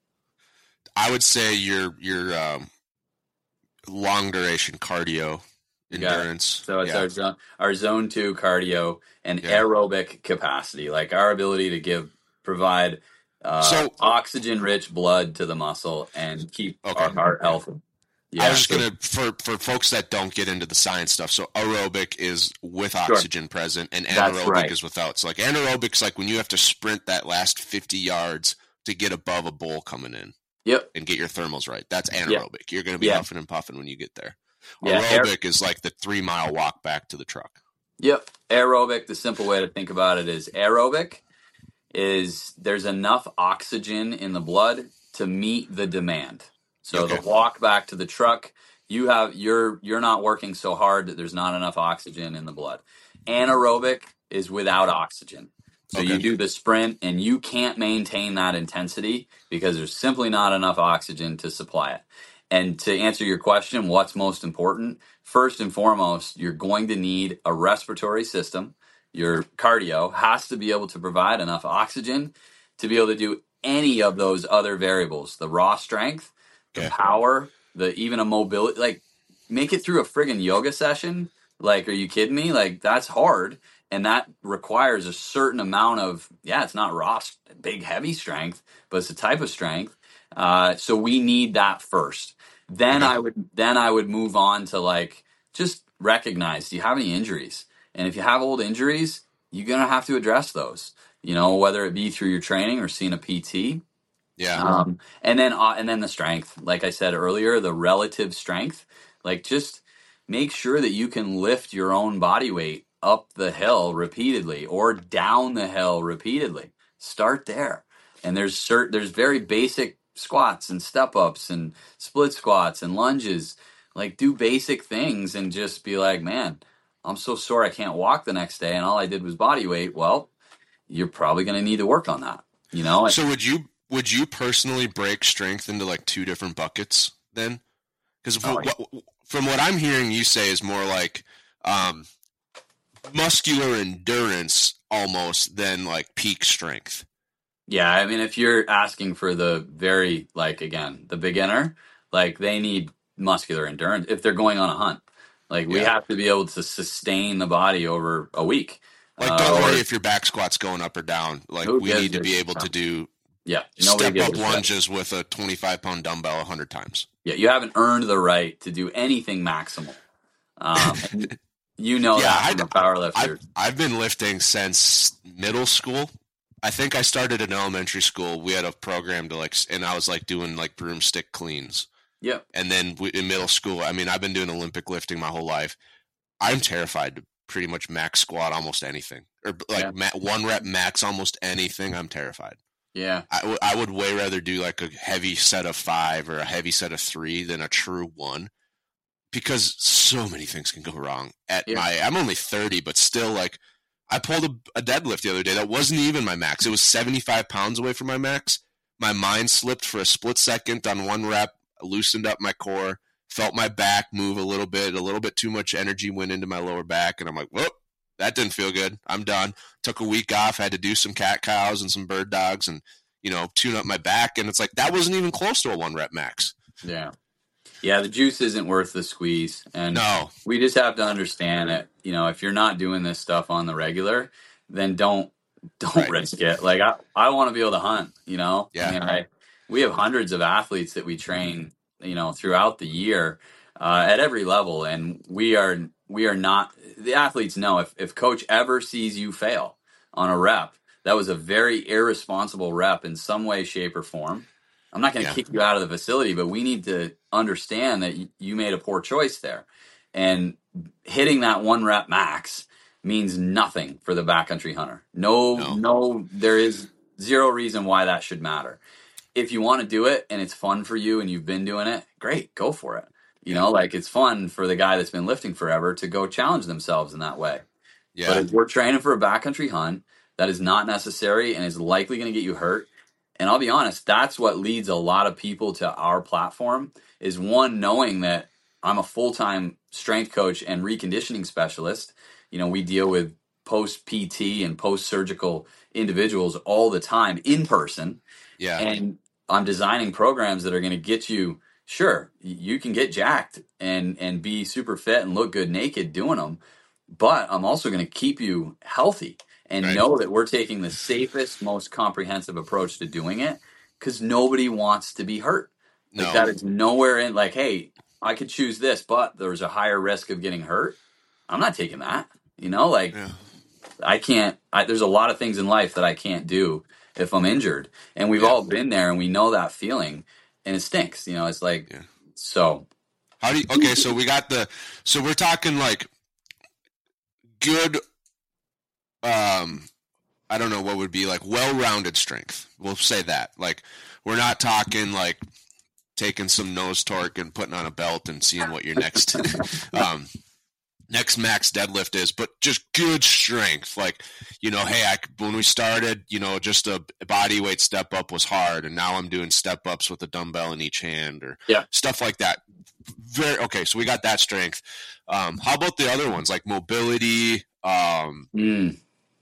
I would say your your um, long duration cardio endurance.
So it's
yeah.
our zone, our zone two cardio and
Yeah.
aerobic capacity, like our ability to give provide uh,
So-
oxygen rich blood to the muscle and keep
Okay.
our heart healthy. Yeah,
I was just
so-
gonna for for folks that don't get into the science stuff. So aerobic is with oxygen present, and
That's
anaerobic
right.
is without. So like anaerobic's like when you have to sprint that last fifty yards to get above a bowl coming in
Yep.
and get your thermals right. That's anaerobic. You're gonna be
Yeah.
huffing and puffing when you get there.
Yeah, aer-
Aerobic is like the three mile walk back to the truck.
Yep. Aerobic, the simple way to think about it is aerobic is there's enough oxygen in the blood to meet the demand. So
Okay.
the walk back to the truck, you have you're you're not working so hard that there's not enough oxygen in the blood. Anaerobic is without oxygen. So
Okay.
you do the sprint and you can't maintain that intensity because there's simply not enough oxygen to supply it. And to answer your question, what's most important? First and foremost, you're going to need a respiratory system. Your cardio has to be able to provide enough oxygen to be able to do any of those other variables, the raw strength, the
Okay.
power, the even a mobility, like make it through a friggin' yoga session. Like, are you kidding me? Like, that's hard. And that requires a certain amount of, yeah, it's not raw, big, heavy strength, but it's a type of strength. Uh, so we need that first. Then
Okay.
I would, then I would move on to like, just recognize, do you have any injuries? And if you have old injuries, you're going to have to address those, you know, whether it be through your training or seeing a P T.
Yeah.
Um, and then, uh, and then the strength, like I said earlier, the relative strength, like just make sure that you can lift your own body weight up the hill repeatedly or down the hill repeatedly. Start there. And there's cert, there's very basic squats and step ups and split squats and lunges. Like do basic things and just be like, man, I'm so sore I can't walk the next day and all I did was body weight. Well, you're probably going to need to work on that, you know?
So would you would you personally break strength into like two different buckets then? Because
Oh, yeah.
from what I'm hearing you say is more like um, muscular endurance almost than like peak strength.
Yeah, I mean, if you're asking for the very, like, again, the beginner, like, they need muscular endurance if they're going on a hunt. Like, we
Yeah.
have to be able to sustain the body over a week.
Like,
Uh,
don't
or-
worry if your back squat's going up or down. Like,
Who
we
gives
need to
a
be able to
crap?
do
Yeah, nobody
step
gives
up
a shit.
lunges with a twenty-five pound dumbbell a hundred times.
Yeah, you haven't earned the right to do anything maximal. Um, and you know
Yeah,
that
I-
from a power lifter.
I've, I've been lifting since middle school. I think I started in elementary school. We had a program to like, s- and I was like doing like broomstick cleans.
Yep.
And then we, in middle school, I mean, I've been doing Olympic lifting my whole life. I'm terrified to pretty much max squat almost anything, or like
Yeah.
ma- one rep max almost anything. I'm terrified.
Yeah.
I, w- I would way rather do like a heavy set of five or a heavy set of three than a true one, because so many things can go wrong. At
Yeah.
my, I'm only thirty, but still, like, I pulled a, a deadlift the other day that wasn't even my max. It was seventy-five pounds away from my max. My mind slipped for a split second on one rep, loosened up my core, felt my back move a little bit, a little bit too much energy went into my lower back, and I'm like, whoop, that didn't feel good. I'm done. Took a week off, had to do some cat cows and some bird dogs and, you know, tune up my back. And it's like, that wasn't even close to a one rep max.
Yeah. Yeah, the juice isn't worth the squeeze. And
No.
we just have to understand that, you know, if you're not doing this stuff on the regular, then don't don't
Right.
risk it. Like I, I want to be able to hunt, you know?
Yeah.
I mean, I, we have hundreds of athletes that we train, you know, throughout the year, uh, at every level. And we are we are not the athletes know if, if coach ever sees you fail on a rep, that was a very irresponsible rep in some way, shape, or form. I'm not going to
Yeah.
kick you out of the facility, but we need to understand that y- you made a poor choice there. And hitting that one rep max means nothing for the backcountry hunter. No,
No.
no, there is zero reason why that should matter. If you want to do it and it's fun for you and you've been doing it, great, go for it. You know, like it's fun for the guy that's been lifting forever to go challenge themselves in that way.
Yeah.
But if we're training for a backcountry hunt, that is not necessary and is likely going to get you hurt. And I'll be honest, that's what leads a lot of people to our platform is one, knowing that I'm a full-time strength coach and reconditioning specialist. You know, we deal with post-P T and post-surgical individuals all the time in person.
yeah.
And I'm designing programs that are going to get you, sure, you can get jacked and, and be super fit and look good naked doing them. But I'm also going to keep you healthy and
Right.
know that we're taking the safest, most comprehensive approach to doing it because nobody wants to be hurt. Like
No.
that is nowhere in like, hey, I could choose this, but there's a higher risk of getting hurt. I'm not taking that. You know, like
Yeah.
I can't, I, there's a lot of things in life that I can't do if I'm injured. And we've
Yeah.
all been there and we know that feeling and it stinks. You know, it's like,
Yeah.
so.
How do you, okay, so we got the, so we're talking like good, um, I don't know what would be like well-rounded strength. We'll say that. Like, we're not talking like taking some nose torque and putting on a belt and seeing what your next, um, next max deadlift is, but just good strength. Like, you know, hey, I, when we started, you know, just a body weight step up was hard, and now I'm doing step ups with a dumbbell in each hand, or
yeah.
stuff like that. Very okay. So we got that strength. Um, how about the other ones like mobility, um,
Mm.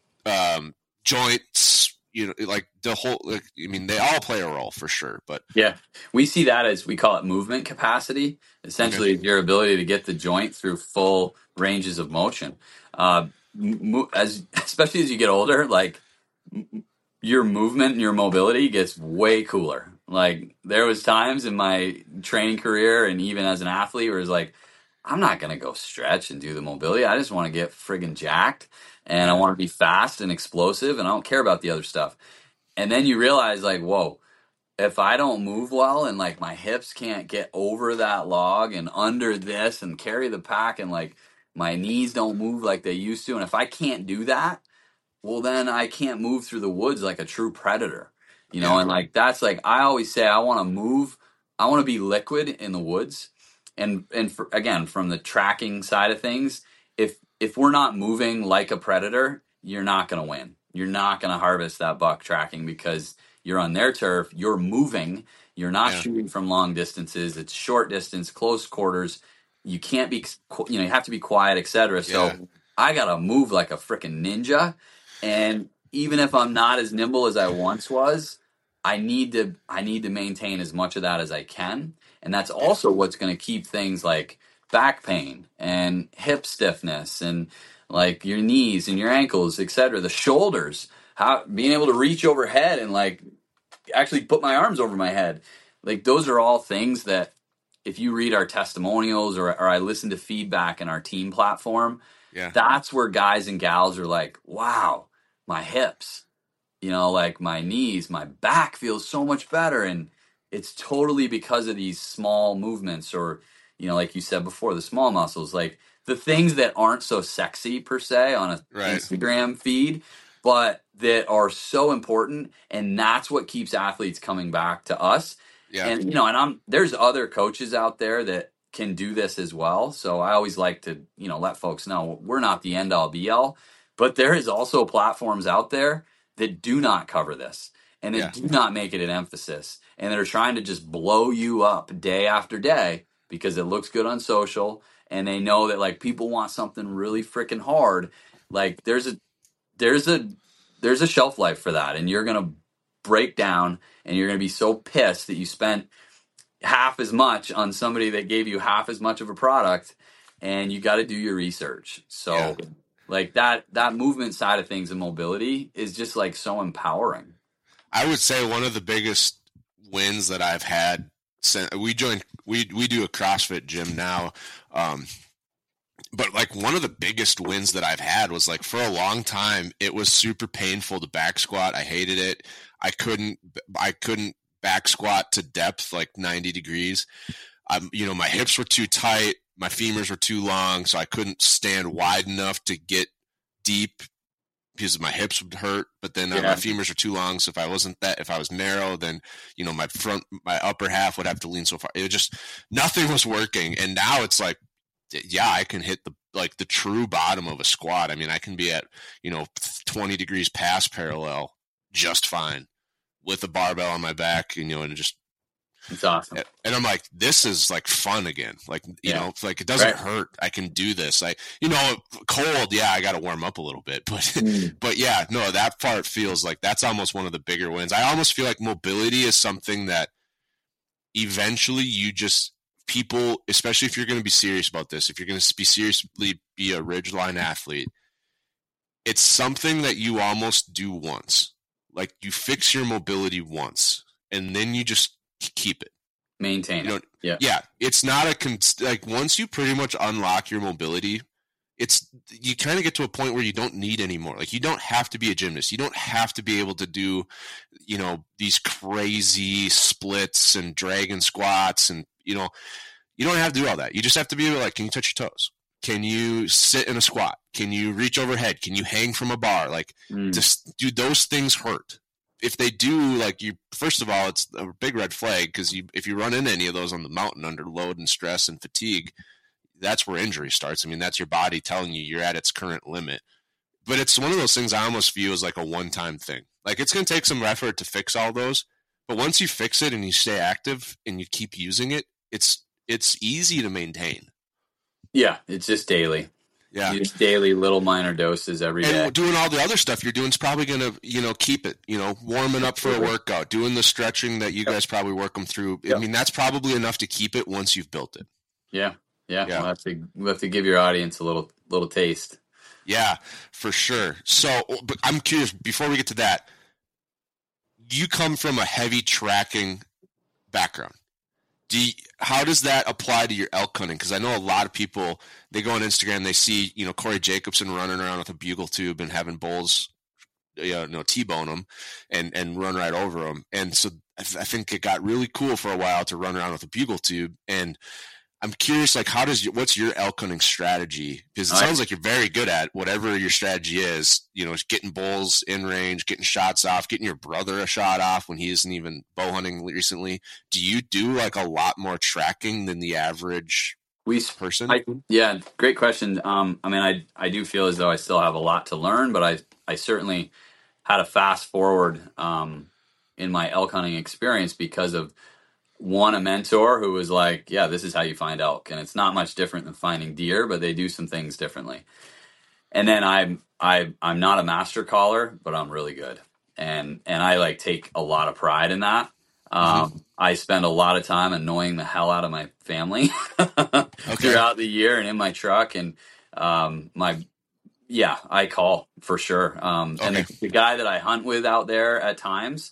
um, joints? You know, like the whole. Like, I mean, they all play a role for sure. But
Yeah, we see that as, we call it movement capacity. Essentially,
Okay.
your ability to get the joint through full ranges of motion. Uh, mo- as especially as you get older, like m- your movement and your mobility gets way cooler. Like there was times in my training career and even as an athlete where it's like, I'm not gonna go stretch and do the mobility. I just want to get friggin' jacked, and I want to be fast and explosive, and I don't care about the other stuff. And then you realize, like, whoa, if I don't move well and like my hips can't get over that log and under this and carry the pack, and like my knees don't move like they used to, and if I can't do that, well, then I can't move through the woods like a true predator, you know?
Yeah.
And like, that's like, I always say, I want to move, I want to be liquid in the woods. And, and for, again, from the tracking side of things, if, if we're not moving like a predator, you're not going to win. You're not going to harvest that buck tracking because you're on their turf, you're moving, you're not
Yeah.
shooting from long distances. It's short distance, close quarters. You can't be, you know, you have to be quiet, et cetera. So
Yeah.
I got to move like a freaking ninja. And even if I'm not as nimble as I once was, I need to I need to maintain as much of that as I can. And that's also what's going to keep things like back pain and hip stiffness and like your knees and your ankles, et cetera. The shoulders, how being able to reach overhead and like actually put my arms over my head. Like those are all things that if you read our testimonials or, or I listen to feedback in our team platform,
Yeah.
that's where guys and gals are like, wow, my hips, you know, like my knees, my back feels so much better. And it's totally because of these small movements or, you know, like you said before, the small muscles, like the things that aren't so sexy per se on a
Right.
Instagram feed, but that are so important. And that's what keeps athletes coming back to us.
Yeah.
And, you know, and I'm, there's other coaches out there that can do this as well. So I always like to, you know, let folks know we're not the end all be all, but there is also platforms out there that do not cover this and that
Yeah.
do not make it an emphasis and that are trying to just blow you up day after day because it looks good on social and they know that like people want something really freaking hard. Like there's a, there's a, there's a shelf life for that. And you're going to break down and you're going to be so pissed that you spent half as much on somebody that gave you half as much of a product, and you got to do your research. So
Yeah.
like that, that movement side of things and mobility is just like so empowering.
I would say one of the biggest wins that I've had since we joined, we, we do a CrossFit gym now. Um, but like one of the biggest wins that I've had was like for a long time, it was super painful to back squat. I hated it. I couldn't, I couldn't back squat to depth, like ninety degrees. Um, you know, my hips were too tight. My femurs were too long. So I couldn't stand wide enough to get deep because my hips would hurt, but then uh,
Yeah.
my femurs are too long. So if I wasn't that, if I was narrow, then, you know, my front, my upper half would have to lean so far. It was just, nothing was working. And now it's like, yeah, I can hit the, like the true bottom of a squat. I mean, I can be at, you know, twenty degrees past parallel just fine with a barbell on my back, and, you know, and just,
It's awesome.
and I'm like, this is like fun again. Like, you
Yeah.
know, it's like, it doesn't
Right.
hurt. I can do this. I, you know, cold. Yeah. I got to warm up a little bit, but,
Mm.
but yeah, no, that part feels like that's almost one of the bigger wins. I almost feel like mobility is something that eventually you just, people, especially if you're going to be serious about this, if you're going to be seriously be a Ridgeline athlete, it's something that you almost do once. Like you fix your mobility once and then you just keep it.
Maintain
You know,
it. Yeah.
yeah, it's not a con- like once you pretty much unlock your mobility, it's you kind of get to a point where you don't need any more. Like you don't have to be a gymnast. You don't have to be able to do, you know, these crazy splits and dragon squats, and you know, you don't have to do all that. You just have to be able to, like, can you touch your toes? Can you sit in a squat? Can you reach overhead? Can you hang from a bar? Like,
Mm.
just do those things hurt? If they do, like you, first of all, it's a big red flag because you, if you run into any of those on the mountain under load and stress and fatigue, that's where injury starts. I mean, that's your body telling you you're at its current limit. But it's one of those things I almost view as like a one-time thing. Like it's going to take some effort to fix all those, but once you fix it and you stay active and you keep using it, it's it's easy to maintain.
Yeah, it's just daily.
Yeah.
Just daily little minor doses every day.
And doing all the other stuff you're doing is probably going to, you know, keep it, you know, warming up for a workout, doing the stretching that you guys probably work them through. I
Yep.
mean, that's probably enough to keep it once you've built it.
Yeah. Yeah.
Yeah.
We'll have to we'll have to give your audience a little little taste.
Yeah, for sure. So, but I'm curious, before we get to that, you come from a heavy tracking background. Do you, how does that apply to your elk hunting? Because I know a lot of people, they go on Instagram, they see, you know, Corey Jacobson running around with a bugle tube and having bulls, you know, T-bone them and, and run right over them. And so I, th- I think it got really cool for a while to run around with a bugle tube. And I'm curious, like, how does your, what's your elk hunting strategy? Because it
I-
sounds like you're very good at whatever your strategy is, you know, getting bulls in range, getting shots off, getting your brother a shot off when he isn't even bow hunting recently. Do you do like a lot more tracking than the average
We
person?
I, yeah, great question. Um, I mean, I I do feel as though I still have a lot to learn, but I I certainly had a fast forward um, in my elk hunting experience because of one, a mentor who was like, yeah, this is how you find elk, and it's not much different than finding deer, but they do some things differently. And then I'm I I'm not a master caller, but I'm really good, and and I like take a lot of pride in that. Um,
Mhm.
I spend a lot of time annoying the hell out of my family throughout the year and in my truck, and um, my yeah, I call for sure. Um, and
Okay.
the, the guy that I hunt with out there at times,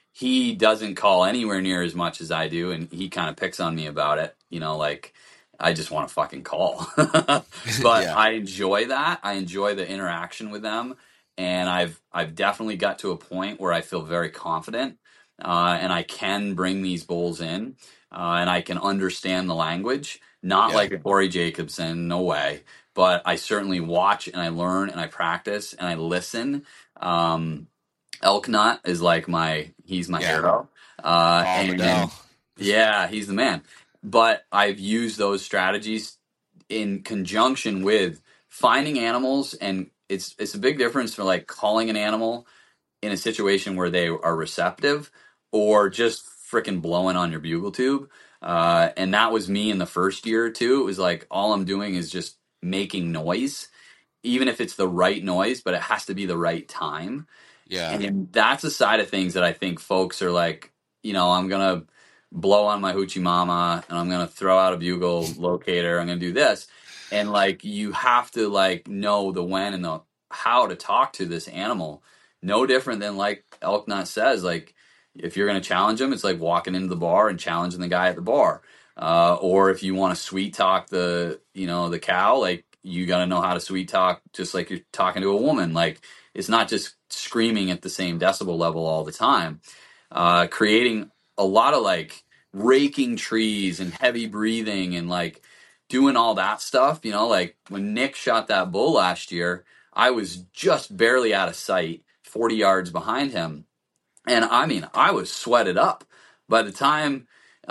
he doesn't call anywhere near as much as I do, and he kind of picks on me about it. You know, like I just want to fucking call, but
Yeah.
I enjoy that. I enjoy the interaction with them, and I've I've definitely got to a point where I feel very confident, uh, and I can bring these bulls in, uh, and I can understand the language. Not
Yeah.
like a Corey Jacobson, no way. But I certainly watch and I learn and I practice and I listen. Um, Elk Nut is like my he's my
Yeah.
hero. Uh,
Oh,
and,
Liddell.
yeah, he's the man. But I've used those strategies in conjunction with finding animals, and it's it's a big difference for like calling an animal in a situation where they are receptive or just freaking blowing on your bugle tube. Uh, and that was me in the first year or two. It was like all I'm doing is just making noise, even if it's the right noise, but it has to be the right time.
Yeah.
And that's a side of things that I think folks are like, you know, I'm going to blow on my hoochie mama and I'm going to throw out a bugle locator. I'm going to do this. And like, you have to like know the when and the how to talk to this animal. No different than like Elk Nut says, like if you're going to challenge them, it's like walking into the bar and challenging the guy at the bar. Uh, or if you want to sweet talk the, you know, the cow, like you got to know how to sweet talk just like you're talking to a woman. Like it's not just screaming at the same decibel level all the time. Uh, creating a lot of like raking trees and heavy breathing and like doing all that stuff. You know, like when Nick shot that bull last year, I was just barely out of sight, forty yards behind him. And I mean, I was sweated up by the time,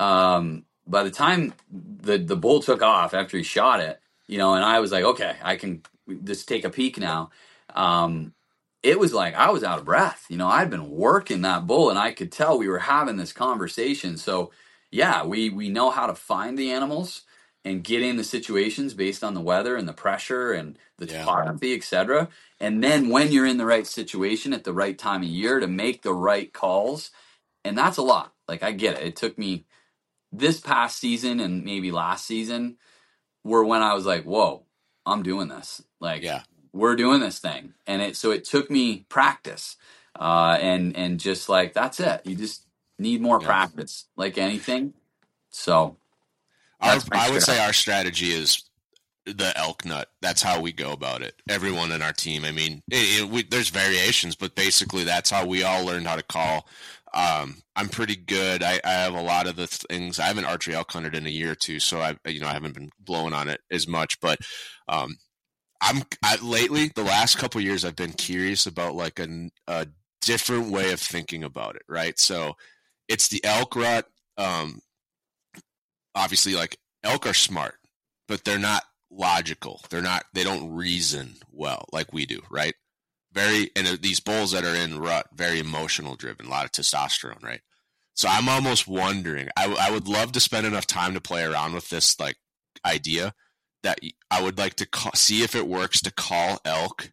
um, by the time the, the bull took off after he shot it, you know, and I was like, okay, I can just take a peek now. Um, it was like, I was out of breath, you know, I'd been working that bull and I could tell we were having this conversation. So yeah, we, we know how to find the animals and get in the situations based on the weather and the pressure and the
Yeah.
topography, et cetera. And then when you're in the right situation at the right time of year to make the right calls, and that's a lot. Like I get it. It took me this past season and maybe last season were when I was like, whoa, I'm doing this. Like
Yeah.
we're doing this thing. And it, so it took me practice, uh, and, and just like, that's it. You just need more
Yeah.
practice, like anything. So
our, I would say our strategy is the elk nut. That's how we go about it. Everyone in our team. I mean, it, it, we, there's variations, but basically that's how we all learned how to call. Um, I'm pretty good. I, I have a lot of the things. I haven't archery elk hunted in a year or two, so I, you know, I haven't been blowing on it as much. But um, I'm I, lately, the last couple of years, I've been curious about like a, a different way of thinking about it. Right. So it's the elk rut. Um, obviously, like elk are smart, but they're not logical. They're not. They don't reason well like we do. Right. Very, and these bulls that are in rut, very emotional driven, a lot of testosterone, right? So I'm almost wondering, I, w- I would love to spend enough time to play around with this like idea that I would like to call, see if it works to call elk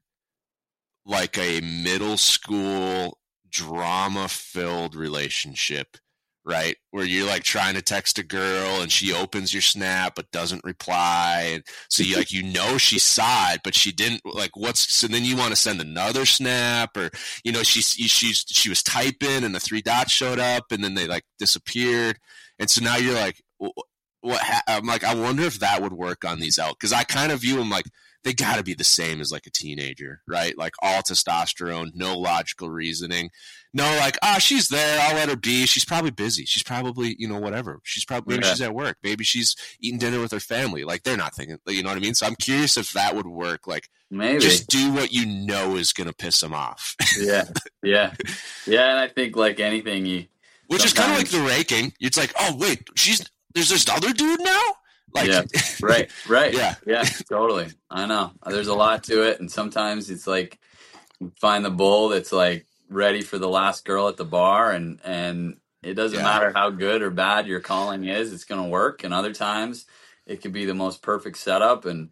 like a middle school drama filled relationship, right? Where you're like trying to text a girl and she opens your snap but doesn't reply. And so you like, you know, she saw it, but she didn't like what's, so then you want to send another snap or, you know, she's, she's, she was typing and the three dots showed up and then they like disappeared. And so now you're like, what, ha-? I'm like, I wonder if that would work on these elk. Cause I kind of view them like, they got to be the same as like a teenager, right? Like all testosterone, no logical reasoning. No, like, ah, oh, she's there. I'll let her be. She's probably busy. She's probably, you know, whatever. She's probably, maybe yeah. she's at work. Maybe she's eating dinner with her family. Like they're not thinking, you know what I mean? So I'm curious if that would work. Like
maybe
just do what you know is going to piss them off.
yeah. Yeah. Yeah. And I think like anything you,
which is kind of like the raking. It's like, oh wait, she's, there's this other dude now. Like,
yeah, right, right.
Yeah.
Yeah, totally. I know. There's a lot to it. And sometimes it's like you find the bull that's like ready for the last girl at the bar. And, and it doesn't yeah. matter how good or bad your calling is, it's going to work. And other times it could be the most perfect setup. And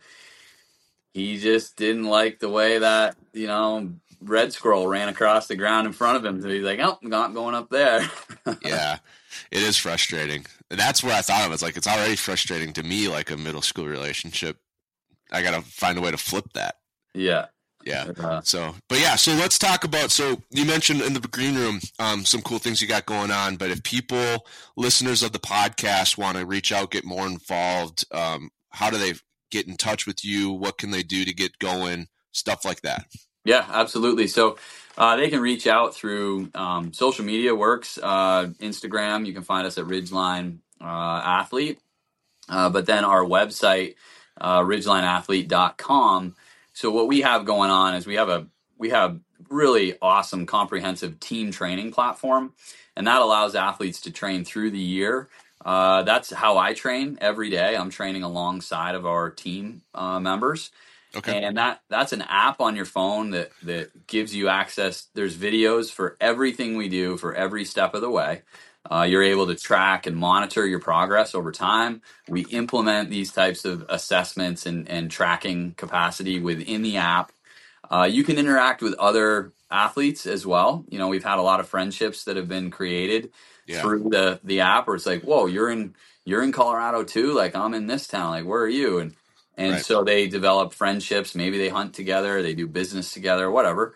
he just didn't like the way that, you know, red squirrel ran across the ground in front of him. So he's like, oh, I'm not going up there.
Yeah, it is frustrating. That's where I thought of it. It's like, it's already frustrating to me, like a middle school relationship. I got to find a way to flip that.
Yeah.
Yeah. Uh, so, but yeah, so let's talk about, so you mentioned in the green room, um, some cool things you got going on, but if people, listeners of the podcast want to reach out, get more involved, um, how do they get in touch with you? What can they do to get going? Stuff like that.
Yeah, absolutely. So uh, they can reach out through um, social media works, uh, Instagram. You can find us at Ridgeline uh, Athlete. Uh, but then our website, uh, ridgeline athlete dot com. So what we have going on is we have a we have really awesome comprehensive team training platform, and that allows athletes to train through the year. Uh, that's how I train every day. I'm training alongside of our team uh, members. Okay. And that that's an app on your phone that, that gives you access. There's videos for everything we do for every step of the way. Uh, you're able to track and monitor your progress over time. We implement these types of assessments and, and tracking capacity within the app. Uh, you can interact with other athletes as well. You know, we've had a lot of friendships that have been created yeah. through the, the app where it's like, whoa, you're in you're in Colorado too? Like, I'm in this town. Like, where are you? And And right. so they develop friendships. Maybe they hunt together, they do business together, whatever.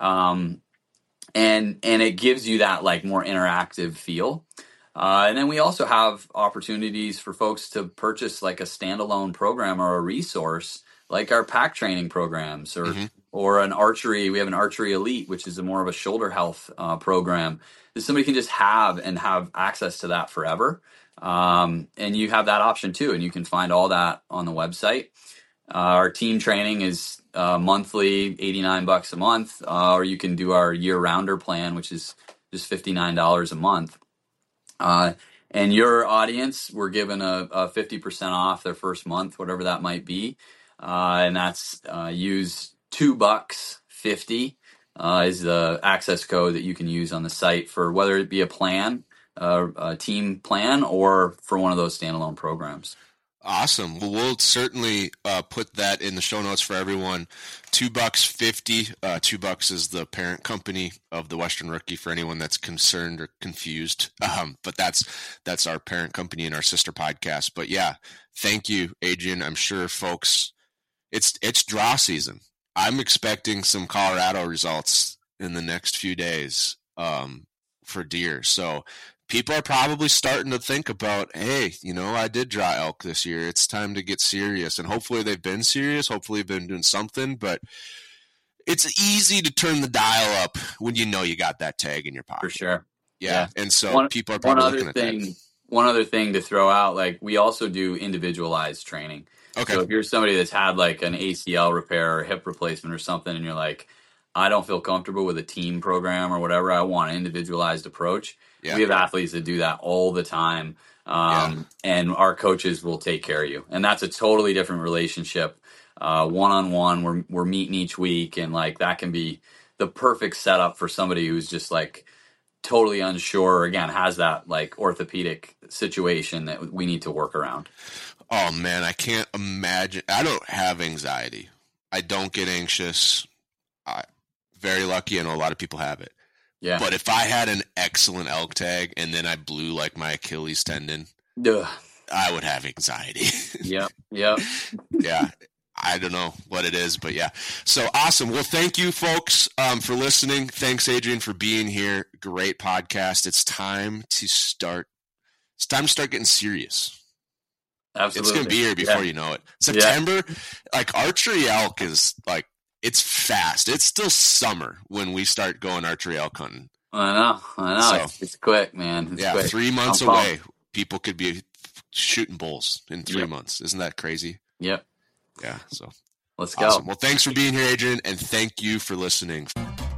Um, and and it gives you that like more interactive feel. Uh, and then we also have opportunities for folks to purchase like a standalone program or a resource, like our pack training programs, or mm-hmm. or an archery. We have an archery elite, which is a more of a shoulder health uh, program that somebody can just have and have access to that forever. Um, and you have that option too, and you can find all that on the website. Uh, our team training is uh, monthly, eighty-nine bucks a month, uh, or you can do our year-rounder plan, which is just fifty-nine dollars a month. Uh, and your audience, we're given a, a fifty percent off their first month, whatever that might be. Uh, and that's uh, use two bucks fifty uh, is the access code that you can use on the site for whether it be a plan, uh, a team plan, or for one of those standalone programs.
Awesome. Well, we'll certainly uh, put that in the show notes for everyone. Two bucks fifty. Uh, two bucks is the parent company of the Western Rookie for anyone that's concerned or confused. Um, but that's that's our parent company and our sister podcast. But yeah, thank you, Adrian. I'm sure folks, it's it's draw season. I'm expecting some Colorado results in the next few days um, for deer. So people are probably starting to think about, hey, you know, I did draw elk this year. It's time to get serious. And hopefully they've been serious. Hopefully they've been doing something. But it's easy to turn the dial up when you know you got that tag in your pocket.
For sure.
Yeah.
yeah.
And so
one,
people are probably
one
looking
other
at
thing,
that.
One other thing to throw out, like we also do individualized training.
Okay.
So if you're somebody that's had like an A C L repair or hip replacement or something, and you're like, I don't feel comfortable with a team program or whatever, I want an individualized approach. Yeah. We have athletes that do that all the time. Um, yeah. And our coaches will take care of you. And that's a totally different relationship. Uh, one-on-one, we're, we're meeting each week. And like, that can be the perfect setup for somebody who's just like totally unsure, or again, has that like orthopedic situation that we need to work around.
Oh man, I can't imagine. I don't have anxiety. I don't get anxious. I very lucky. I know a lot of people have it.
Yeah.
But if I had an excellent elk tag and then I blew like my Achilles tendon,
Ugh.
I would have anxiety.
Yep. Yep.
Yeah. I don't know what it is, but yeah. So awesome. Well, thank you folks um, for listening. Thanks, Adrian, for being here. Great podcast. It's time to start. It's time to start getting serious.
Absolutely.
It's going to be here before
yeah.
you know it. September,
yeah.
like archery elk is like, it's fast. It's still summer when we start going archery elk hunting.
I know. I know. So, it's, it's quick, man. It's
yeah,
quick.
three months
I'm
away,
pumped.
People could be shooting bulls in three
yep.
months. Isn't that crazy?
Yep.
Yeah, so
let's go.
Awesome. Well, thanks for being here, Adrian, and thank you for listening.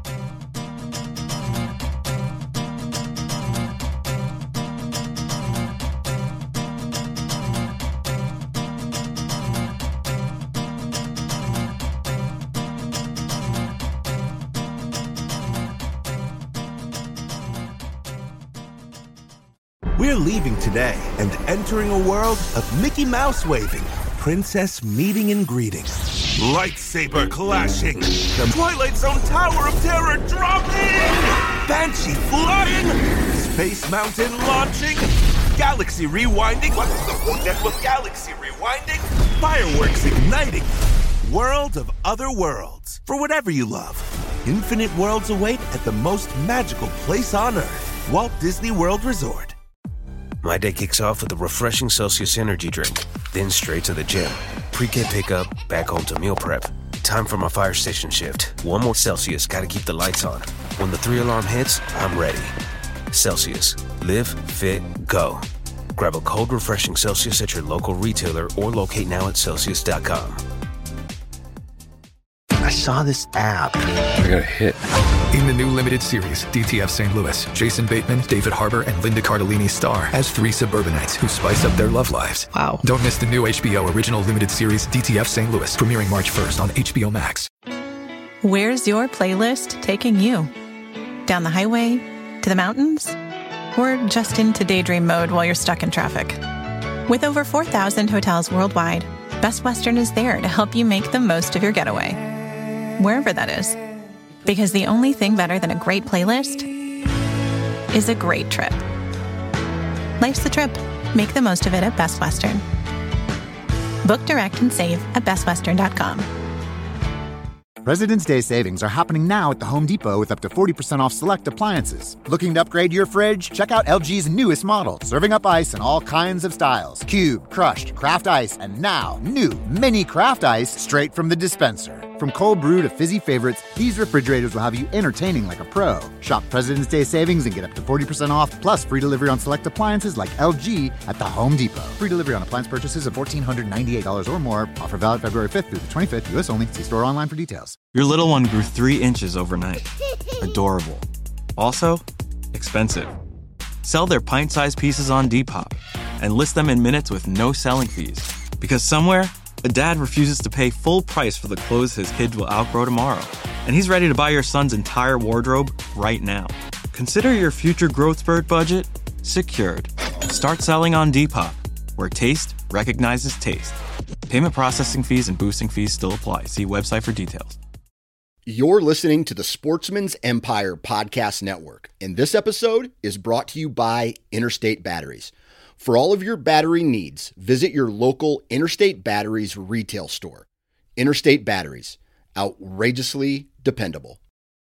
We're leaving today and entering a world of Mickey Mouse waving, princess meeting and greeting, lightsaber clashing, the Twilight Zone Tower of Terror dropping, Banshee flying, Space Mountain launching, galaxy rewinding. What's the point with galaxy rewinding? Fireworks igniting. World of other worlds. For whatever you love. Infinite worlds await at the most magical place on Earth. Walt Disney World Resort.
My day kicks off with a refreshing Celsius energy drink, then straight to the gym. Pre-K pickup, back home to meal prep. Time for my fire station shift. One more Celsius, gotta keep the lights on. When the three alarm hits, I'm ready. Celsius. Live, fit, go. Grab a cold, refreshing Celsius at your local retailer or locate now at Celsius dot com.
I saw this app. I got a hit.
In the new limited series, D T F Saint Louis, Jason Bateman, David Harbour, and Linda Cardellini star as three suburbanites who spice up their love lives.
Wow.
Don't miss the new H B O original limited series, D T F Saint Louis, premiering March first on H B O Max.
Where's your playlist taking you? Down the highway? To the mountains? Or just into daydream mode while you're stuck in traffic? With over four thousand hotels worldwide, Best Western is there to help you make the most of your getaway. Wherever that is. Because the only thing better than a great playlist is a great trip. Life's the trip. Make the most of it at Best Western. Book direct and save at best western dot com.
President's Day savings are happening now at the Home Depot with up to forty percent off select appliances. Looking to upgrade your fridge? Check out L G's newest model, serving up ice in all kinds of styles. Cube, crushed, craft ice, and now new mini craft ice straight from the dispenser. From cold brew to fizzy favorites, these refrigerators will have you entertaining like a pro. Shop President's Day savings and get up to forty percent off, plus free delivery on select appliances like L G at the Home Depot. Free delivery on appliance purchases of one thousand four hundred ninety-eight dollars or more. Offer valid February fifth through the twenty-fifth, U S only. See store online for details.
Your little one grew three inches overnight. Adorable. Also, expensive. Sell their pint-sized pieces on Depop and list them in minutes with no selling fees. Because somewhere, a dad refuses to pay full price for the clothes his kids will outgrow tomorrow. And he's ready to buy your son's entire wardrobe right now. Consider your future growth spurt budget secured. Start selling on Depop, where taste recognizes taste. Payment processing fees and boosting fees still apply. See website for details.
You're listening to the Sportsman's Empire Podcast Network, and this episode is brought to you by Interstate Batteries. For all of your battery needs, visit your local Interstate Batteries retail store. Interstate Batteries, outrageously dependable.